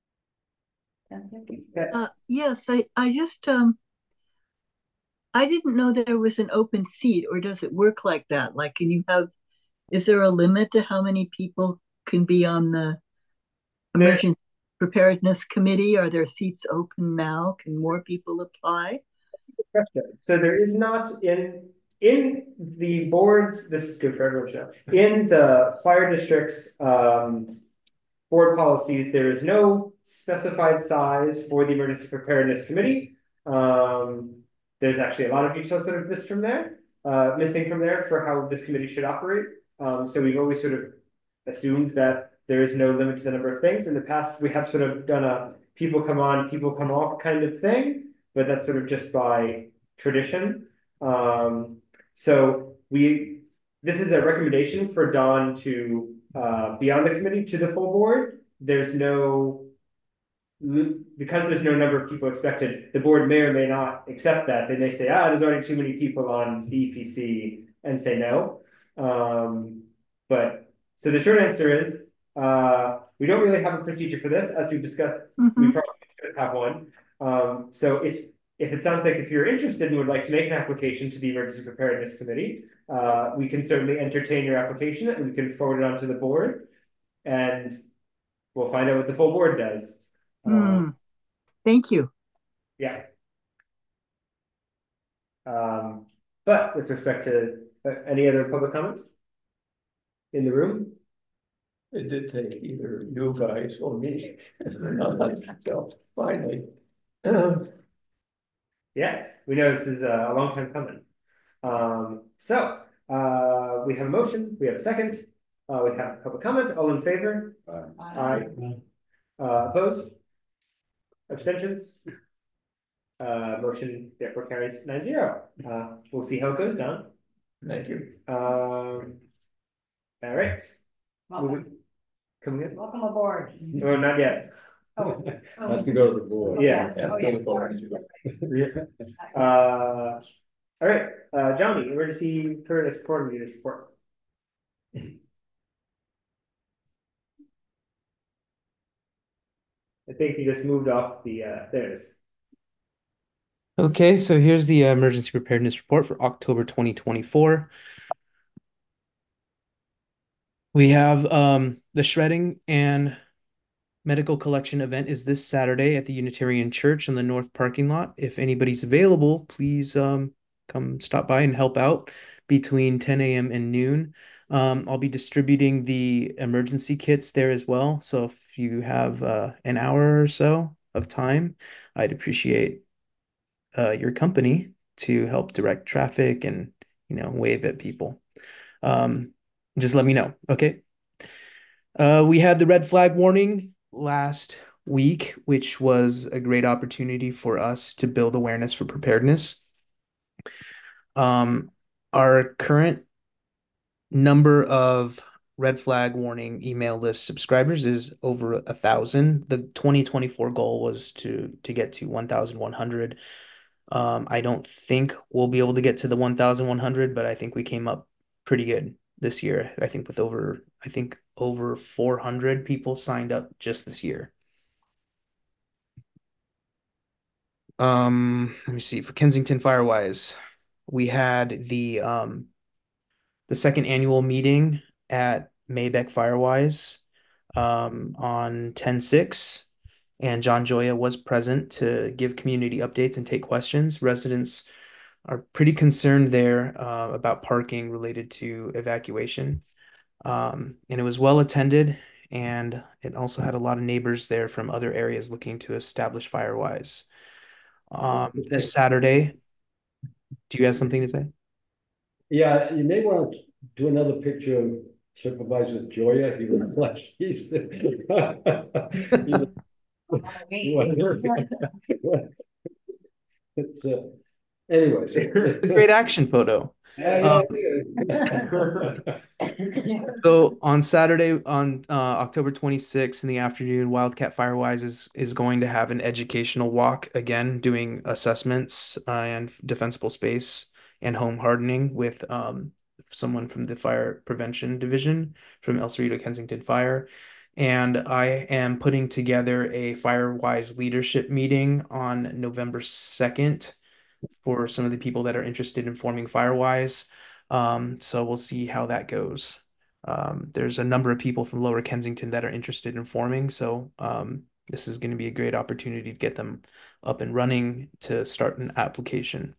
Uh, yes, I, I just, um, I didn't know there was an open seat, or does it work like that? Like, can you have, is there a limit to how many people can be on the There- emergency preparedness committee? Are there seats open now? Can more people apply? Question. So there is not in in the boards, this is good for everyone to know, in the fire district's um board policies, there is no specified size for the emergency preparedness committee. Um, there's actually a lot of details sort of missed from there, uh, missing from there for how this committee should operate. Um, so we've always sort of assumed that there is no limit to the number of things. In the past, we have sort of done a people come on, people come off kind of thing, but that's sort of just by tradition. Um, so we, this is a recommendation for Don to uh, be on the committee to the full board. There's no, because there's no number of people expected, the board may or may not accept that. They may say, ah, there's already too many people on the E P C and say no. Um, but so the short answer is, uh, we don't really have a procedure for this, as we've discussed. Mhm. We probably should have one. Um, so if if it sounds like if you're interested and would like to make an application to the Emergency Preparedness Committee, uh, we can certainly entertain your application and we can forward it on to the board, and we'll find out what the full board does. Hmm. Um, Thank you. yeah. Um, but with respect to uh, any other public comment in the room? It did take either you guys or me. So finally. Yes, we know this is a long time coming. Um, so uh, we have a motion, we have a second, uh, we have public comment, all in favor? Aye. Uh, opposed? Abstentions? Uh, motion therefore carries nine zero. Uh, we'll see how it goes, Don. Thank you. Um, all right. Welcome, Come in? welcome aboard. No, not yet. Oh, Has to go to the board. Yeah. Oh, yeah, sorry. Uh, all right, uh, Johnny, emergency preparedness coordinator's report. I think he just moved off the, uh, there it is. Okay, so here's the uh, emergency preparedness report for October twenty twenty-four. We have um, the shredding and medical collection event is this Saturday at the Unitarian Church in the north parking lot. If anybody's available, please um, come stop by and help out between ten a m and noon. Um, I'll be distributing the emergency kits there as well. So if you have uh, an hour or so of time, I'd appreciate uh, your company to help direct traffic and, you know, wave at people. Um, just let me know. Okay. Uh, we had the red flag warning last week, which was a great opportunity for us to build awareness for preparedness. Um, our current number of red flag warning email list subscribers is over a thousand. The twenty twenty-four goal was to to get to one thousand one hundred. Um, I don't think we'll be able to get to the one thousand one hundred, but I think we came up pretty good this year. I think with over, I think over four hundred people signed up just this year. Um, let me see. For Kensington Firewise, we had the um the second annual meeting at Maybeck Firewise um on ten six, and John Joya was present to give community updates and take questions. Residents are pretty concerned there uh, about parking related to evacuation. Um, and it was well attended, and it also had a lot of neighbors there from other areas looking to establish Firewise. Um, this Saturday, do you have something to say? Yeah, you may want to do another picture of Supervisor Joya. He looks like he's the. It's, uh, anyways. It's a great action photo. Yeah, Um, yeah. So on Saturday, on uh, October twenty-sixth in the afternoon, Wildcat Firewise is is going to have an educational walk again, doing assessments uh, and defensible space and home hardening with um, someone from the fire prevention division from El Cerrito Kensington Fire. And I am putting together a Firewise leadership meeting on November second for some of the people that are interested in forming Firewise. Um, so we'll see how that goes. Um, there's a number of people from Lower Kensington that are interested in forming, so um, this is going to be a great opportunity to get them up and running to start an application.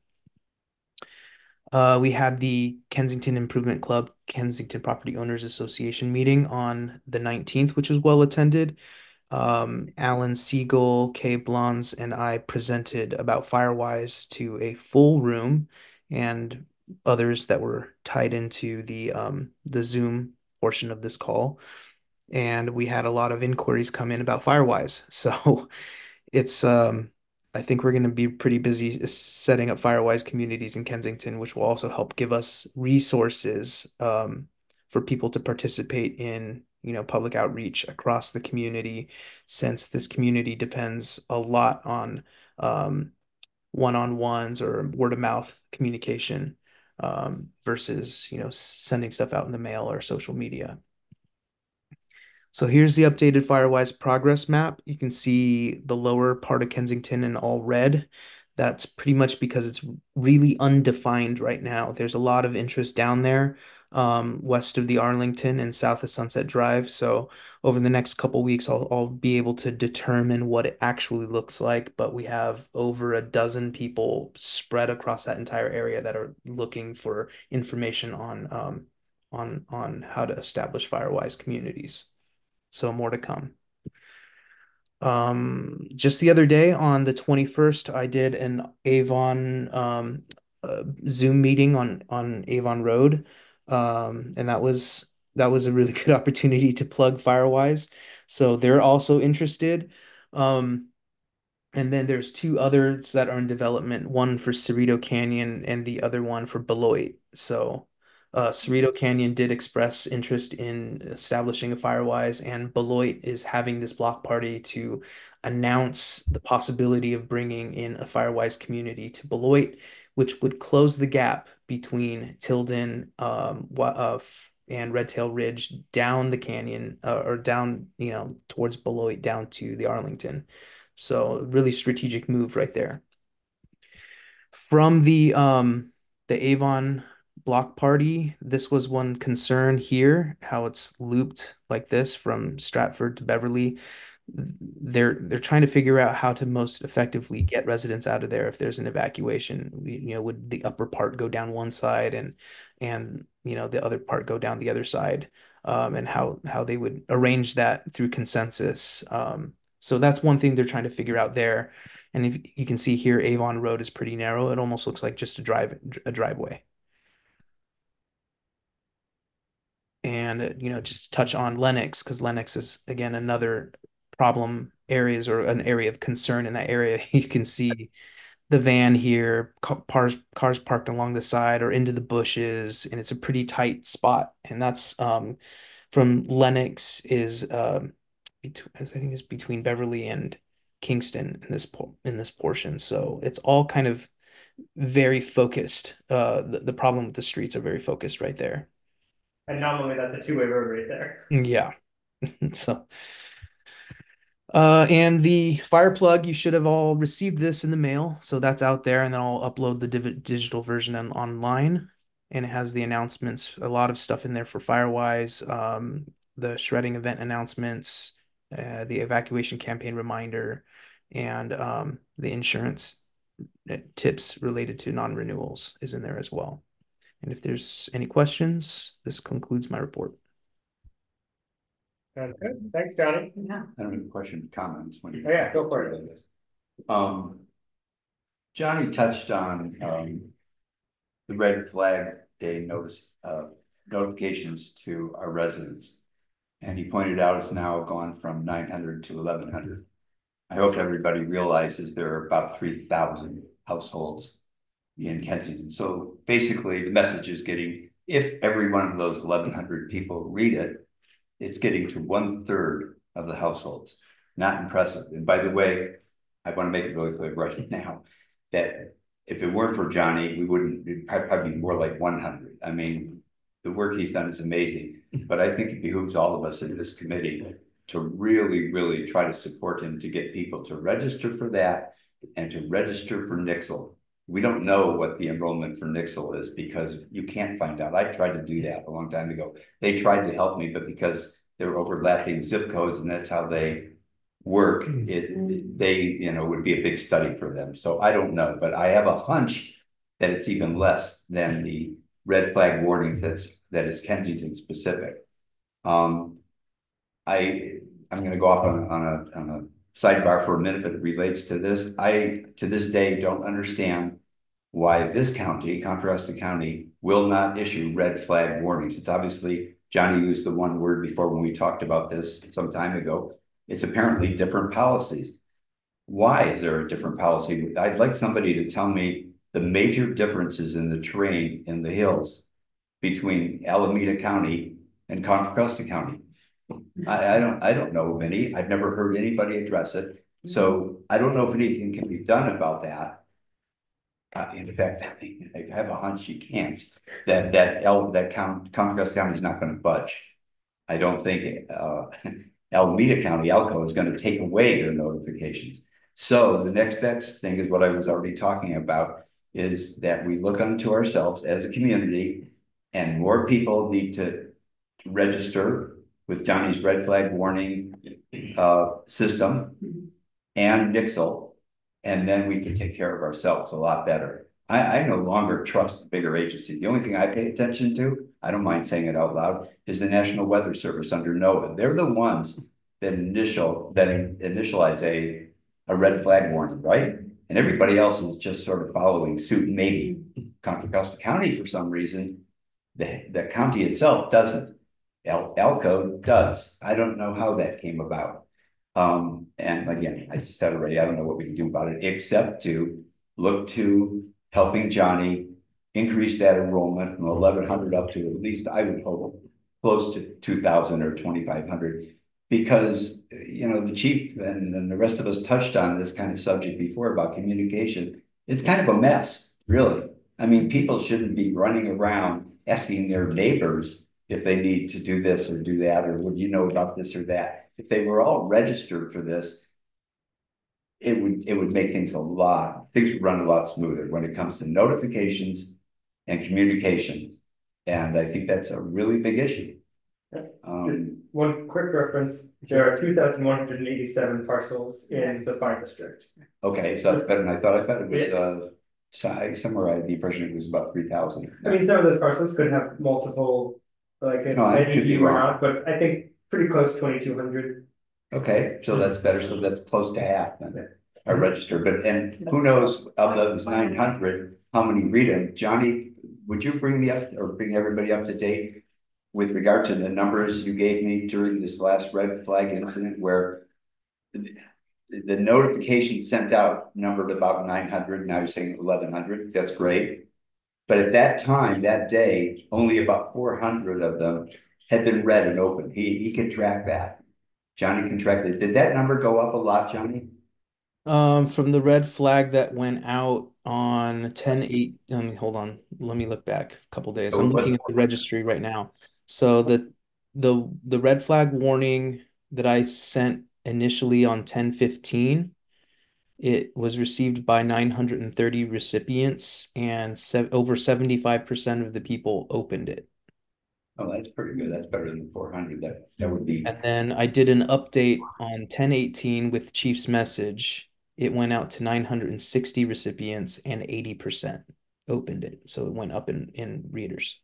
Uh, we had the Kensington Improvement Club, Kensington Property Owners Association meeting on the nineteenth, which was well attended. Um, Alan Siegel, Kay Blons, and I presented about Firewise to a full room and others that were tied into the um, the Zoom portion of this call. And we had a lot of inquiries come in about Firewise. So it's um I think we're going to be pretty busy setting up Firewise communities in Kensington, which will also help give us resources um, for people to participate in, you know, public outreach across the community, since this community depends a lot on um, one-on-ones or word of mouth communication um, versus, you know, sending stuff out in the mail or social media. So here's the updated Firewise progress map. You can see the lower part of Kensington in all red. That's pretty much because it's really undefined right now. There's a lot of interest down there, um, west of the Arlington and south of Sunset Drive. So over the next couple weeks, I'll, I'll be able to determine what it actually looks like. But we have over a dozen people spread across that entire area that are looking for information on um, on on how to establish Firewise communities. So more to come. Um, just the other day on the twenty-first, I did an Avon um, uh, Zoom meeting on on Avon Road, um, and that was that was a really good opportunity to plug Firewise. So they're also interested. Um, and then there's two others that are in development, one for Cerrito Canyon and the other one for Beloit. So uh, Cerrito Canyon did express interest in establishing a Firewise, and Beloit is having this block party to announce the possibility of bringing in a Firewise community to Beloit, which would close the gap between Tilden um, uh, and Red Tail Ridge down the canyon uh, or down, you know, towards Beloit down to the Arlington. So really strategic move right there. From the um the Avon block party, this was one concern here, how it's looped like this from Stratford to Beverly. they're they're trying to figure out how to most effectively get residents out of there if there's an evacuation. We, you know, would the upper part go down one side and and you know the other part go down the other side, um, and how how they would arrange that through consensus. Um, so that's one thing they're trying to figure out there. And if you can see here, Avon Road is pretty narrow. It almost looks like just a drive a driveway. And uh, you know, just touch on Lennox, because Lennox is again another problem areas or an area of concern in that area. You can see the van here, cars cars parked along the side or into the bushes, and it's a pretty tight spot. And that's um, from Lennox is um, between I think it's between Beverly and Kingston in this in this portion. So it's all kind of very focused. Uh, the, the problem with the streets are very focused right there. And nominally, that's a two-way road right there. Yeah. So, uh, and the fire plug, you should have all received this in the mail. So that's out there, and then I'll upload the div digital version on online. And it has the announcements, a lot of stuff in there for Firewise, um, the shredding event announcements, uh, the evacuation campaign reminder, and um, the insurance tips related to non-renewals is in there as well. And if there's any questions, this concludes my report. Sounds good. Thanks, Johnny. Yeah. I don't have a question, comments. When you Oh, yeah, go for it. Um, Johnny touched on um, the red flag day notice uh, notifications to our residents, and he pointed out it's now gone from nine hundred to eleven hundred. I hope everybody realizes there are about three thousand households in Kensington. So basically, the message is getting, if every one of those eleven hundred people read it, it's getting to one third of the households. Not impressive. And by the way, I want to make it really clear right now that if it weren't for Johnny, we wouldn't, it'd probably be more like one hundred. I mean, the work he's done is amazing, but I think it behooves all of us in this committee to really, really try to support him to get people to register for that and to register for Nixle. We don't know what the enrollment for Nixle is because you can't find out. I tried to do that a long time ago. They tried to help me, but because they're overlapping zip codes and that's how they work, it, they, you know, would be a big study for them. So I don't know, but I have a hunch that it's even less than the red flag warnings that's, that is Kensington specific. Um, I, I'm going to go off on, on a, on a sidebar for a minute, but it relates to this. I, to this day, don't understand why this county, Contra Costa County, will not issue red flag warnings. It's obviously, Johnny used the one word before when we talked about this some time ago. It's apparently different policies. Why is there a different policy? I'd like somebody to tell me the major differences in the terrain in the hills between Alameda County and Contra Costa County. I, I don't I don't know of any. I've never heard anybody address it. So I don't know if anything can be done about that. Uh, in fact, I have a hunch you can't. That that El that count Contra Costa County is not going to budge. I don't think uh, Alameda County, Elko, is going to take away their notifications. So the next best thing is what I was already talking about, is that we look unto ourselves as a community, and more people need to register with Johnny's red flag warning uh, system and Nixle, and then we can take care of ourselves a lot better. I, I no longer trust the bigger agencies. The only thing I pay attention to, I don't mind saying it out loud, is the National Weather Service under NOAA. They're the ones that initial that initialize a, a red flag warning, right? And everybody else is just sort of following suit. Maybe Contra Costa County, for some reason, the, the county itself doesn't. El, Elko does. I don't know how that came about. Um, and again, I said already, I don't know what we can do about it, except to look to helping Johnny increase that enrollment from eleven hundred up to at least, I would hope, close to two thousand or twenty-five hundred. Because, you know, the chief and, and the rest of us touched on this kind of subject before about communication. It's kind of a mess, really. I mean, people shouldn't be running around asking their neighbors if they need to do this or do that, or would you know about this or that. If they were all registered for this, it would it would make things a lot, things would run a lot smoother when it comes to notifications and communications. And I think that's a really big issue. Um, Um, One quick reference, there are two thousand one hundred and eighty-seven parcels in the fire district. okay, so that's better than I thought. I thought it was, Yeah. uh, so I- somewhere I had the impression it was about three thousand. I mean, some of those parcels could have multiple, like, it No, I may could be be or wrong. not, but I think pretty close twenty-two hundred. Okay, so that's better, so that's close to half then, are registered, but, and who knows, of those nine hundred, how many read them? Johnny, would you bring me up, or bring everybody up to date with regard to the numbers you gave me during this last red flag incident where the, the notification sent out numbered about nine hundred, now you're saying eleven hundred, that's great. But at that time, that day, only about four hundred of them had been read and opened. He, he could track that. Johnny contracted. Did that number go up a lot, Johnny? Um, from the red flag that went out on ten eight, um, hold on, let me look back a couple days. Oh, I'm it was- looking at the registry right now. So the the the red flag warning that I sent initially on ten fifteen, it was received by nine hundred thirty recipients, and se over seventy-five percent of the people opened it. Oh, that's pretty good. That's better than four hundred. That that would be. And then I did an update on ten eighteen with Chief's message. It went out to nine hundred sixty recipients and eighty percent opened it. So it went up in, in readers.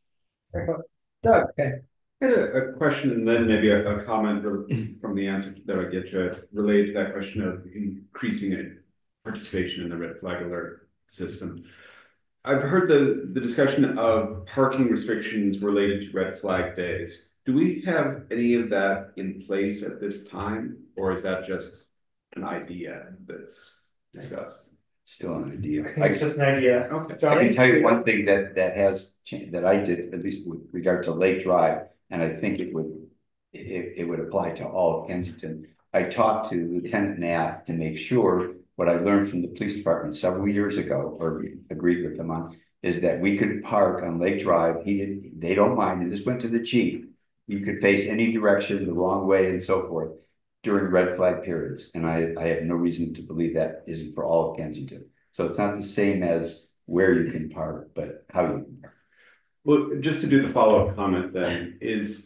Doug, okay. I had a, a question and then maybe a, a comment from the answer that I get to it related to that question of increasing it, participation in the red flag alert system. I've heard the, the discussion of parking restrictions related to red flag days. Do we have any of that in place at this time, or is that just an idea that's discussed? Still an idea. I think it's just an idea. Okay. Johnny? I can tell you one thing that that has changed that I did, at least with regard to Lake Drive, and I think it would it, it would apply to all of Kensington. I talked to Lieutenant Nath to make sure what I learned from the police department several years ago, or agreed with them on, is that we could park on Lake Drive. He didn't, they don't mind, and this went to the chief. You could face any direction the wrong way and so forth during red flag periods. And I, I have no reason to believe that isn't for all of Kensington. So it's not the same as where you can park, but how you can park. Well, just to do the follow-up comment then is,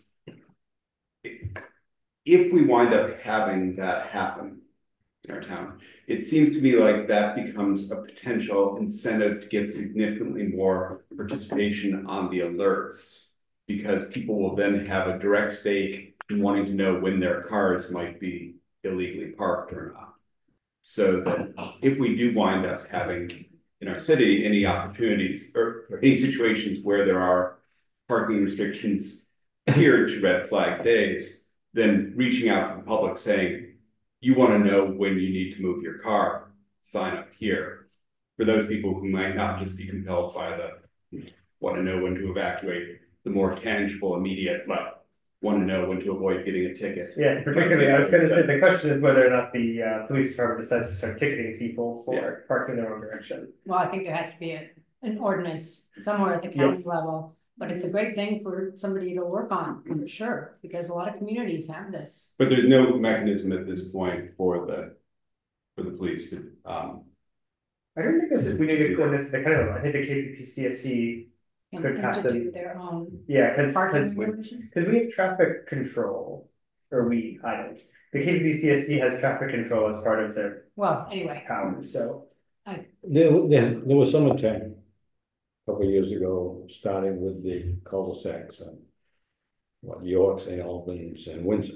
if we wind up having that happen in our town, it seems to me like that becomes a potential incentive to get significantly more participation on the alerts, because people will then have a direct stake in wanting to know when their cars might be illegally parked or not. So that if we do wind up having in our city any opportunities or, or any situations where there are parking restrictions tiered to red flag days, then reaching out to the public saying, you want to know when you need to move your car, sign up here. For those people who might not just be compelled by the want to know when to evacuate, the more tangible, immediate, like want to know when to avoid getting a ticket. Yes, particularly, I was gonna say, the question is whether or not the uh, police department decides to start ticketing people for Yeah. parking in their own direction. Well, I think there has to be a, an ordinance somewhere at the county Yes. level, but it's a great thing for somebody to work on, for sure, because a lot of communities have this. But there's no mechanism at this point for the for the police to um I don't think this is, we need to go into the kind of, I think the K P P C S D, And Could have to- institute their own yeah, because parking because regulations. we have traffic control, or we, I don't. The K P P C S D has traffic control as part of their Well, anyway, power, so. There, there, there was some attempt a couple of years ago, starting with the cul-de-sacs and what, York, Saint Albans and Windsor.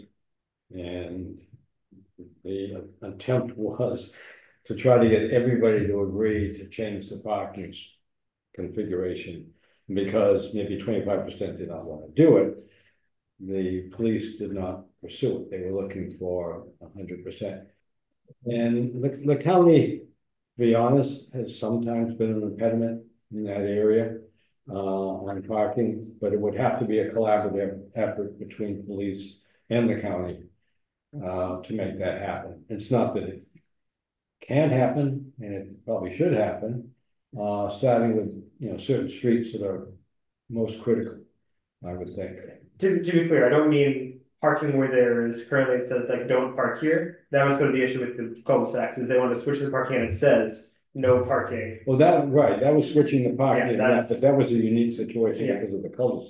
And the attempt was to try to get everybody to agree to change the parking configuration, because maybe twenty-five percent did not want to do it. The police did not pursue it. They were looking for a hundred percent. And the, the county, to be honest, has sometimes been an impediment in that area uh, on parking, but it would have to be a collaborative effort between police and the county uh, to make that happen. It's not that it can happen, and it probably should happen, uh, starting with, you know, certain streets that are most critical, I would think. To, to be clear, I don't mean parking where there is currently, it says like, don't park here. That was sort of the issue with the cul-de-sacs, is they want to switch the parking and it says no parking. Well, that, right, that was switching the parking, Yeah, and that, that's- but that was a unique situation Yeah. because of the cul-de-sac.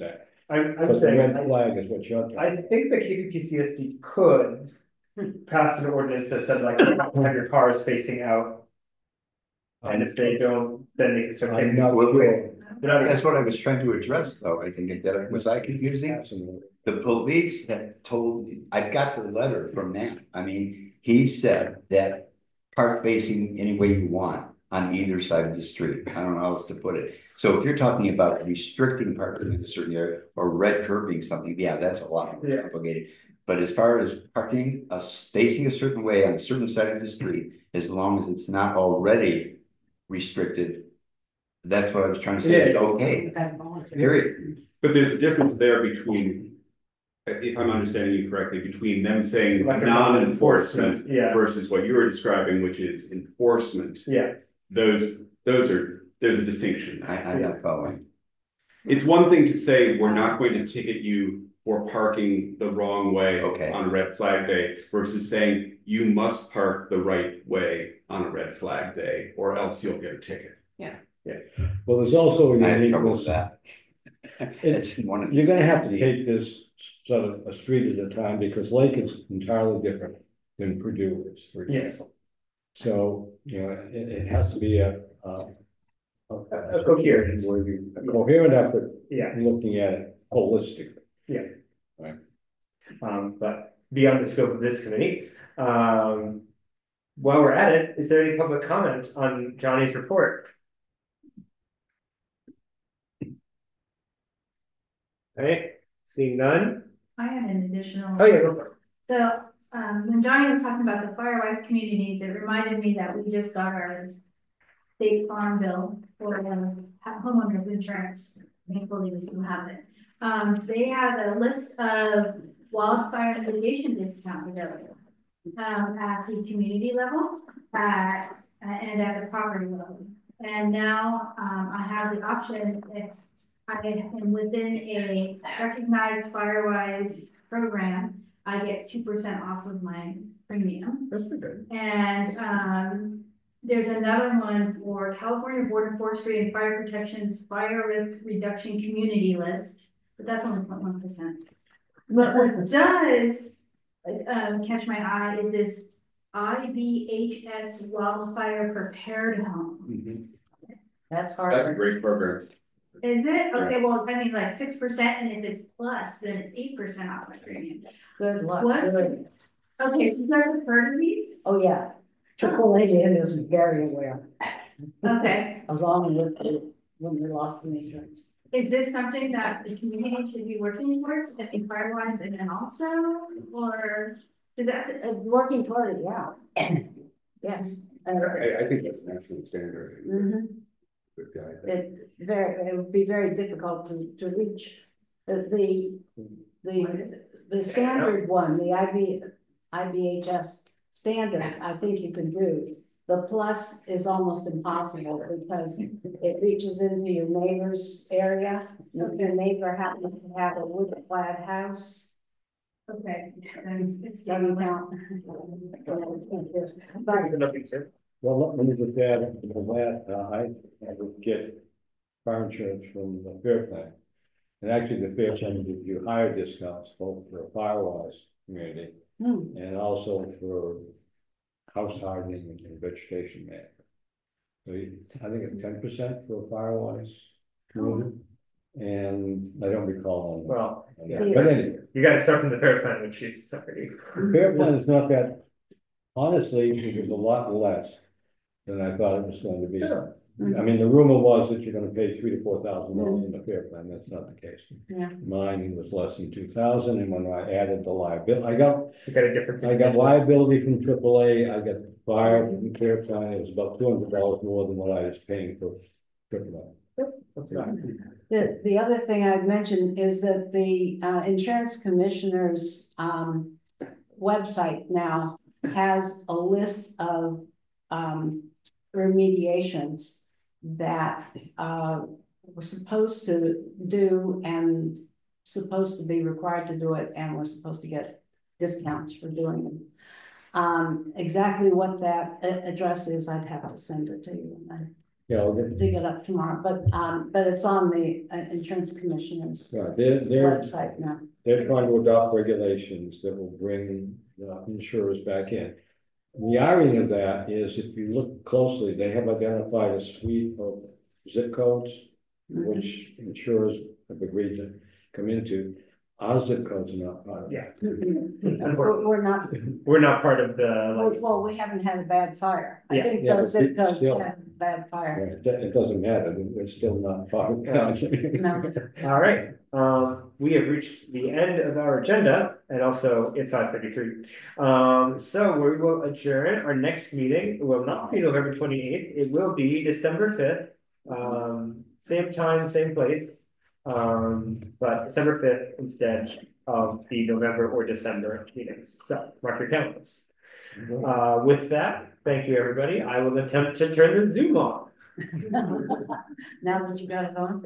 I'm, I'm But the saying, red I, flag is what you're talking. I think the K P P C S D could pass an ordinance that said like, you have to have your cars facing out. And if they don't, then they can start I'm taking. not sure. That's what I was trying to address, though. I think that was I confusing? Absolutely. The police had told, I've got the letter from Nat. I mean, he said that park facing any way you want on either side of the street. I don't know how else to put it. So if you're talking about restricting parking in a certain area or red curbing something, yeah, that's a lot more complicated. But as far as parking uh, facing a certain way on a certain side of the street, as long as it's not already restricted, that's what I was trying to say. Yeah. It's okay. Period. But there's a difference there between, if I'm understanding you correctly, between them saying Like a non-enforcement yeah, versus what you were describing, which is enforcement. yeah. Those, those are, there's a distinction. I, I'm not following. It's one thing to say, we're not going to ticket you for parking the wrong way Okay. on red flag day versus saying you must park the right way on a red flag day or else you'll get a ticket. Well, there's also a I have trouble with uniqueness. that. It's, It's one of you're these gonna have to things. take this sort of a street at a time because Lake is entirely different than Purdue is, for Yes. example. So, you know, it, it has to be a, a, a, A coherent. where you, a coherent effort Yeah, looking at it holistically. um, but beyond the scope of this committee, um. While we're at it, is there any public comment on Johnny's report? Alright, seeing none? I had an additional. Oh, yeah, go for it. So, um, when Johnny was talking about the Firewise communities, it reminded me that we just got our state farm bill for um, homeowners insurance. Thankfully, we still have it. Um, they have a list of wildfire mitigation discounts available. Um, at the community level, at, uh, and at the property level. And now, um, I have the option, if I am within a recognized Firewise program, I get two percent off of my premium. That's pretty good. And, um, there's another one for California Board of Forestry and Fire Protection's Fire Risk Reduction Community List, but that's only zero point one percent. But what does Um, catch my eye is this I B H S Wildfire Prepared Home. Mm-hmm. That's hard. That's a great program. Is it? Okay, well, I mean, like six percent, and if it's plus, then it's eight percent off my premium. Good luck. What? doing it. Okay, you guys have heard of these? Oh, yeah. Triple A is very aware, Okay, along with the, when we lost the insurance. is this something that the community should be working towards, if in Firewise and then also, or is that? Uh, working toward it, yeah. Yes. Uh, I, I think that's an excellent standard. mhm. Good guy. It very, it would be very difficult to, to reach. The, the, the, the standard one, the I B, I B H S standard, I think you can do. The plus is almost impossible because it reaches into your neighbor's area. If your neighbor happens to have a wood clad house, Okay, then it's. doesn't count. But Good looking too. Well, let me just add to that, uh, I, I would get fire insurance from the Fair Plan. And actually, the Fair Plan gives you higher discounts, both for a Firewise community hmm, and also for house hardening and vegetation management. So you- I think it's ten percent for a Firewise community. And I don't recall. on- Well, on yeah. that. But anyway, You gotta start from the fair plan, which is separate. the Fair Plan is not that, honestly, it was a lot less than I thought it was going to be. I mean, the rumor was that you're gonna pay three to four thousand dollars in the Fair Plan, that's not the case. Yeah. Mine was less than two thousand, and when I added the liability, I got, You got a difference. in I got insurance. liability from triple A, I got fire from Fair Plan, it was about two hundred dollars more than what I was paying for triple That's not- the, the other thing I'd mention is that the, uh, insurance commissioner's, um, website now has a list of, um, remediations that, uh, we're supposed to do and supposed to be required to do it, and we're supposed to get discounts for doing them. Um, exactly what that a- address is, I'd have to send it to you. you know, they're- dig it up tomorrow, but, um, but it's on the uh, insurance commissioner's right, they're, they're, website now. they're trying to adopt regulations that will bring uh, insurers back in. The irony of that is, if you look closely, they have identified a suite of zip codes which insurers have agreed to come into. Our zip codes are not part of it. Yeah. We're, we're not, We're not part of the, well, like, well, we haven't had a bad fire. I Yeah. think Yeah, those but zip it codes still- had bad fire. Right, It it doesn't matter, they're still not part of it. No, all right, um, we have reached the end of our agenda, and also it's five thirty-three. Um, so we will adjourn. Our next meeting will not be November twenty-eighth, it will be December fifth. Um, same time, same place, um, but December fifth instead of the November or December meetings. So mark your calendars. Uh, with that, thank you, everybody. I will attempt to turn the Zoom on. now that you got it on.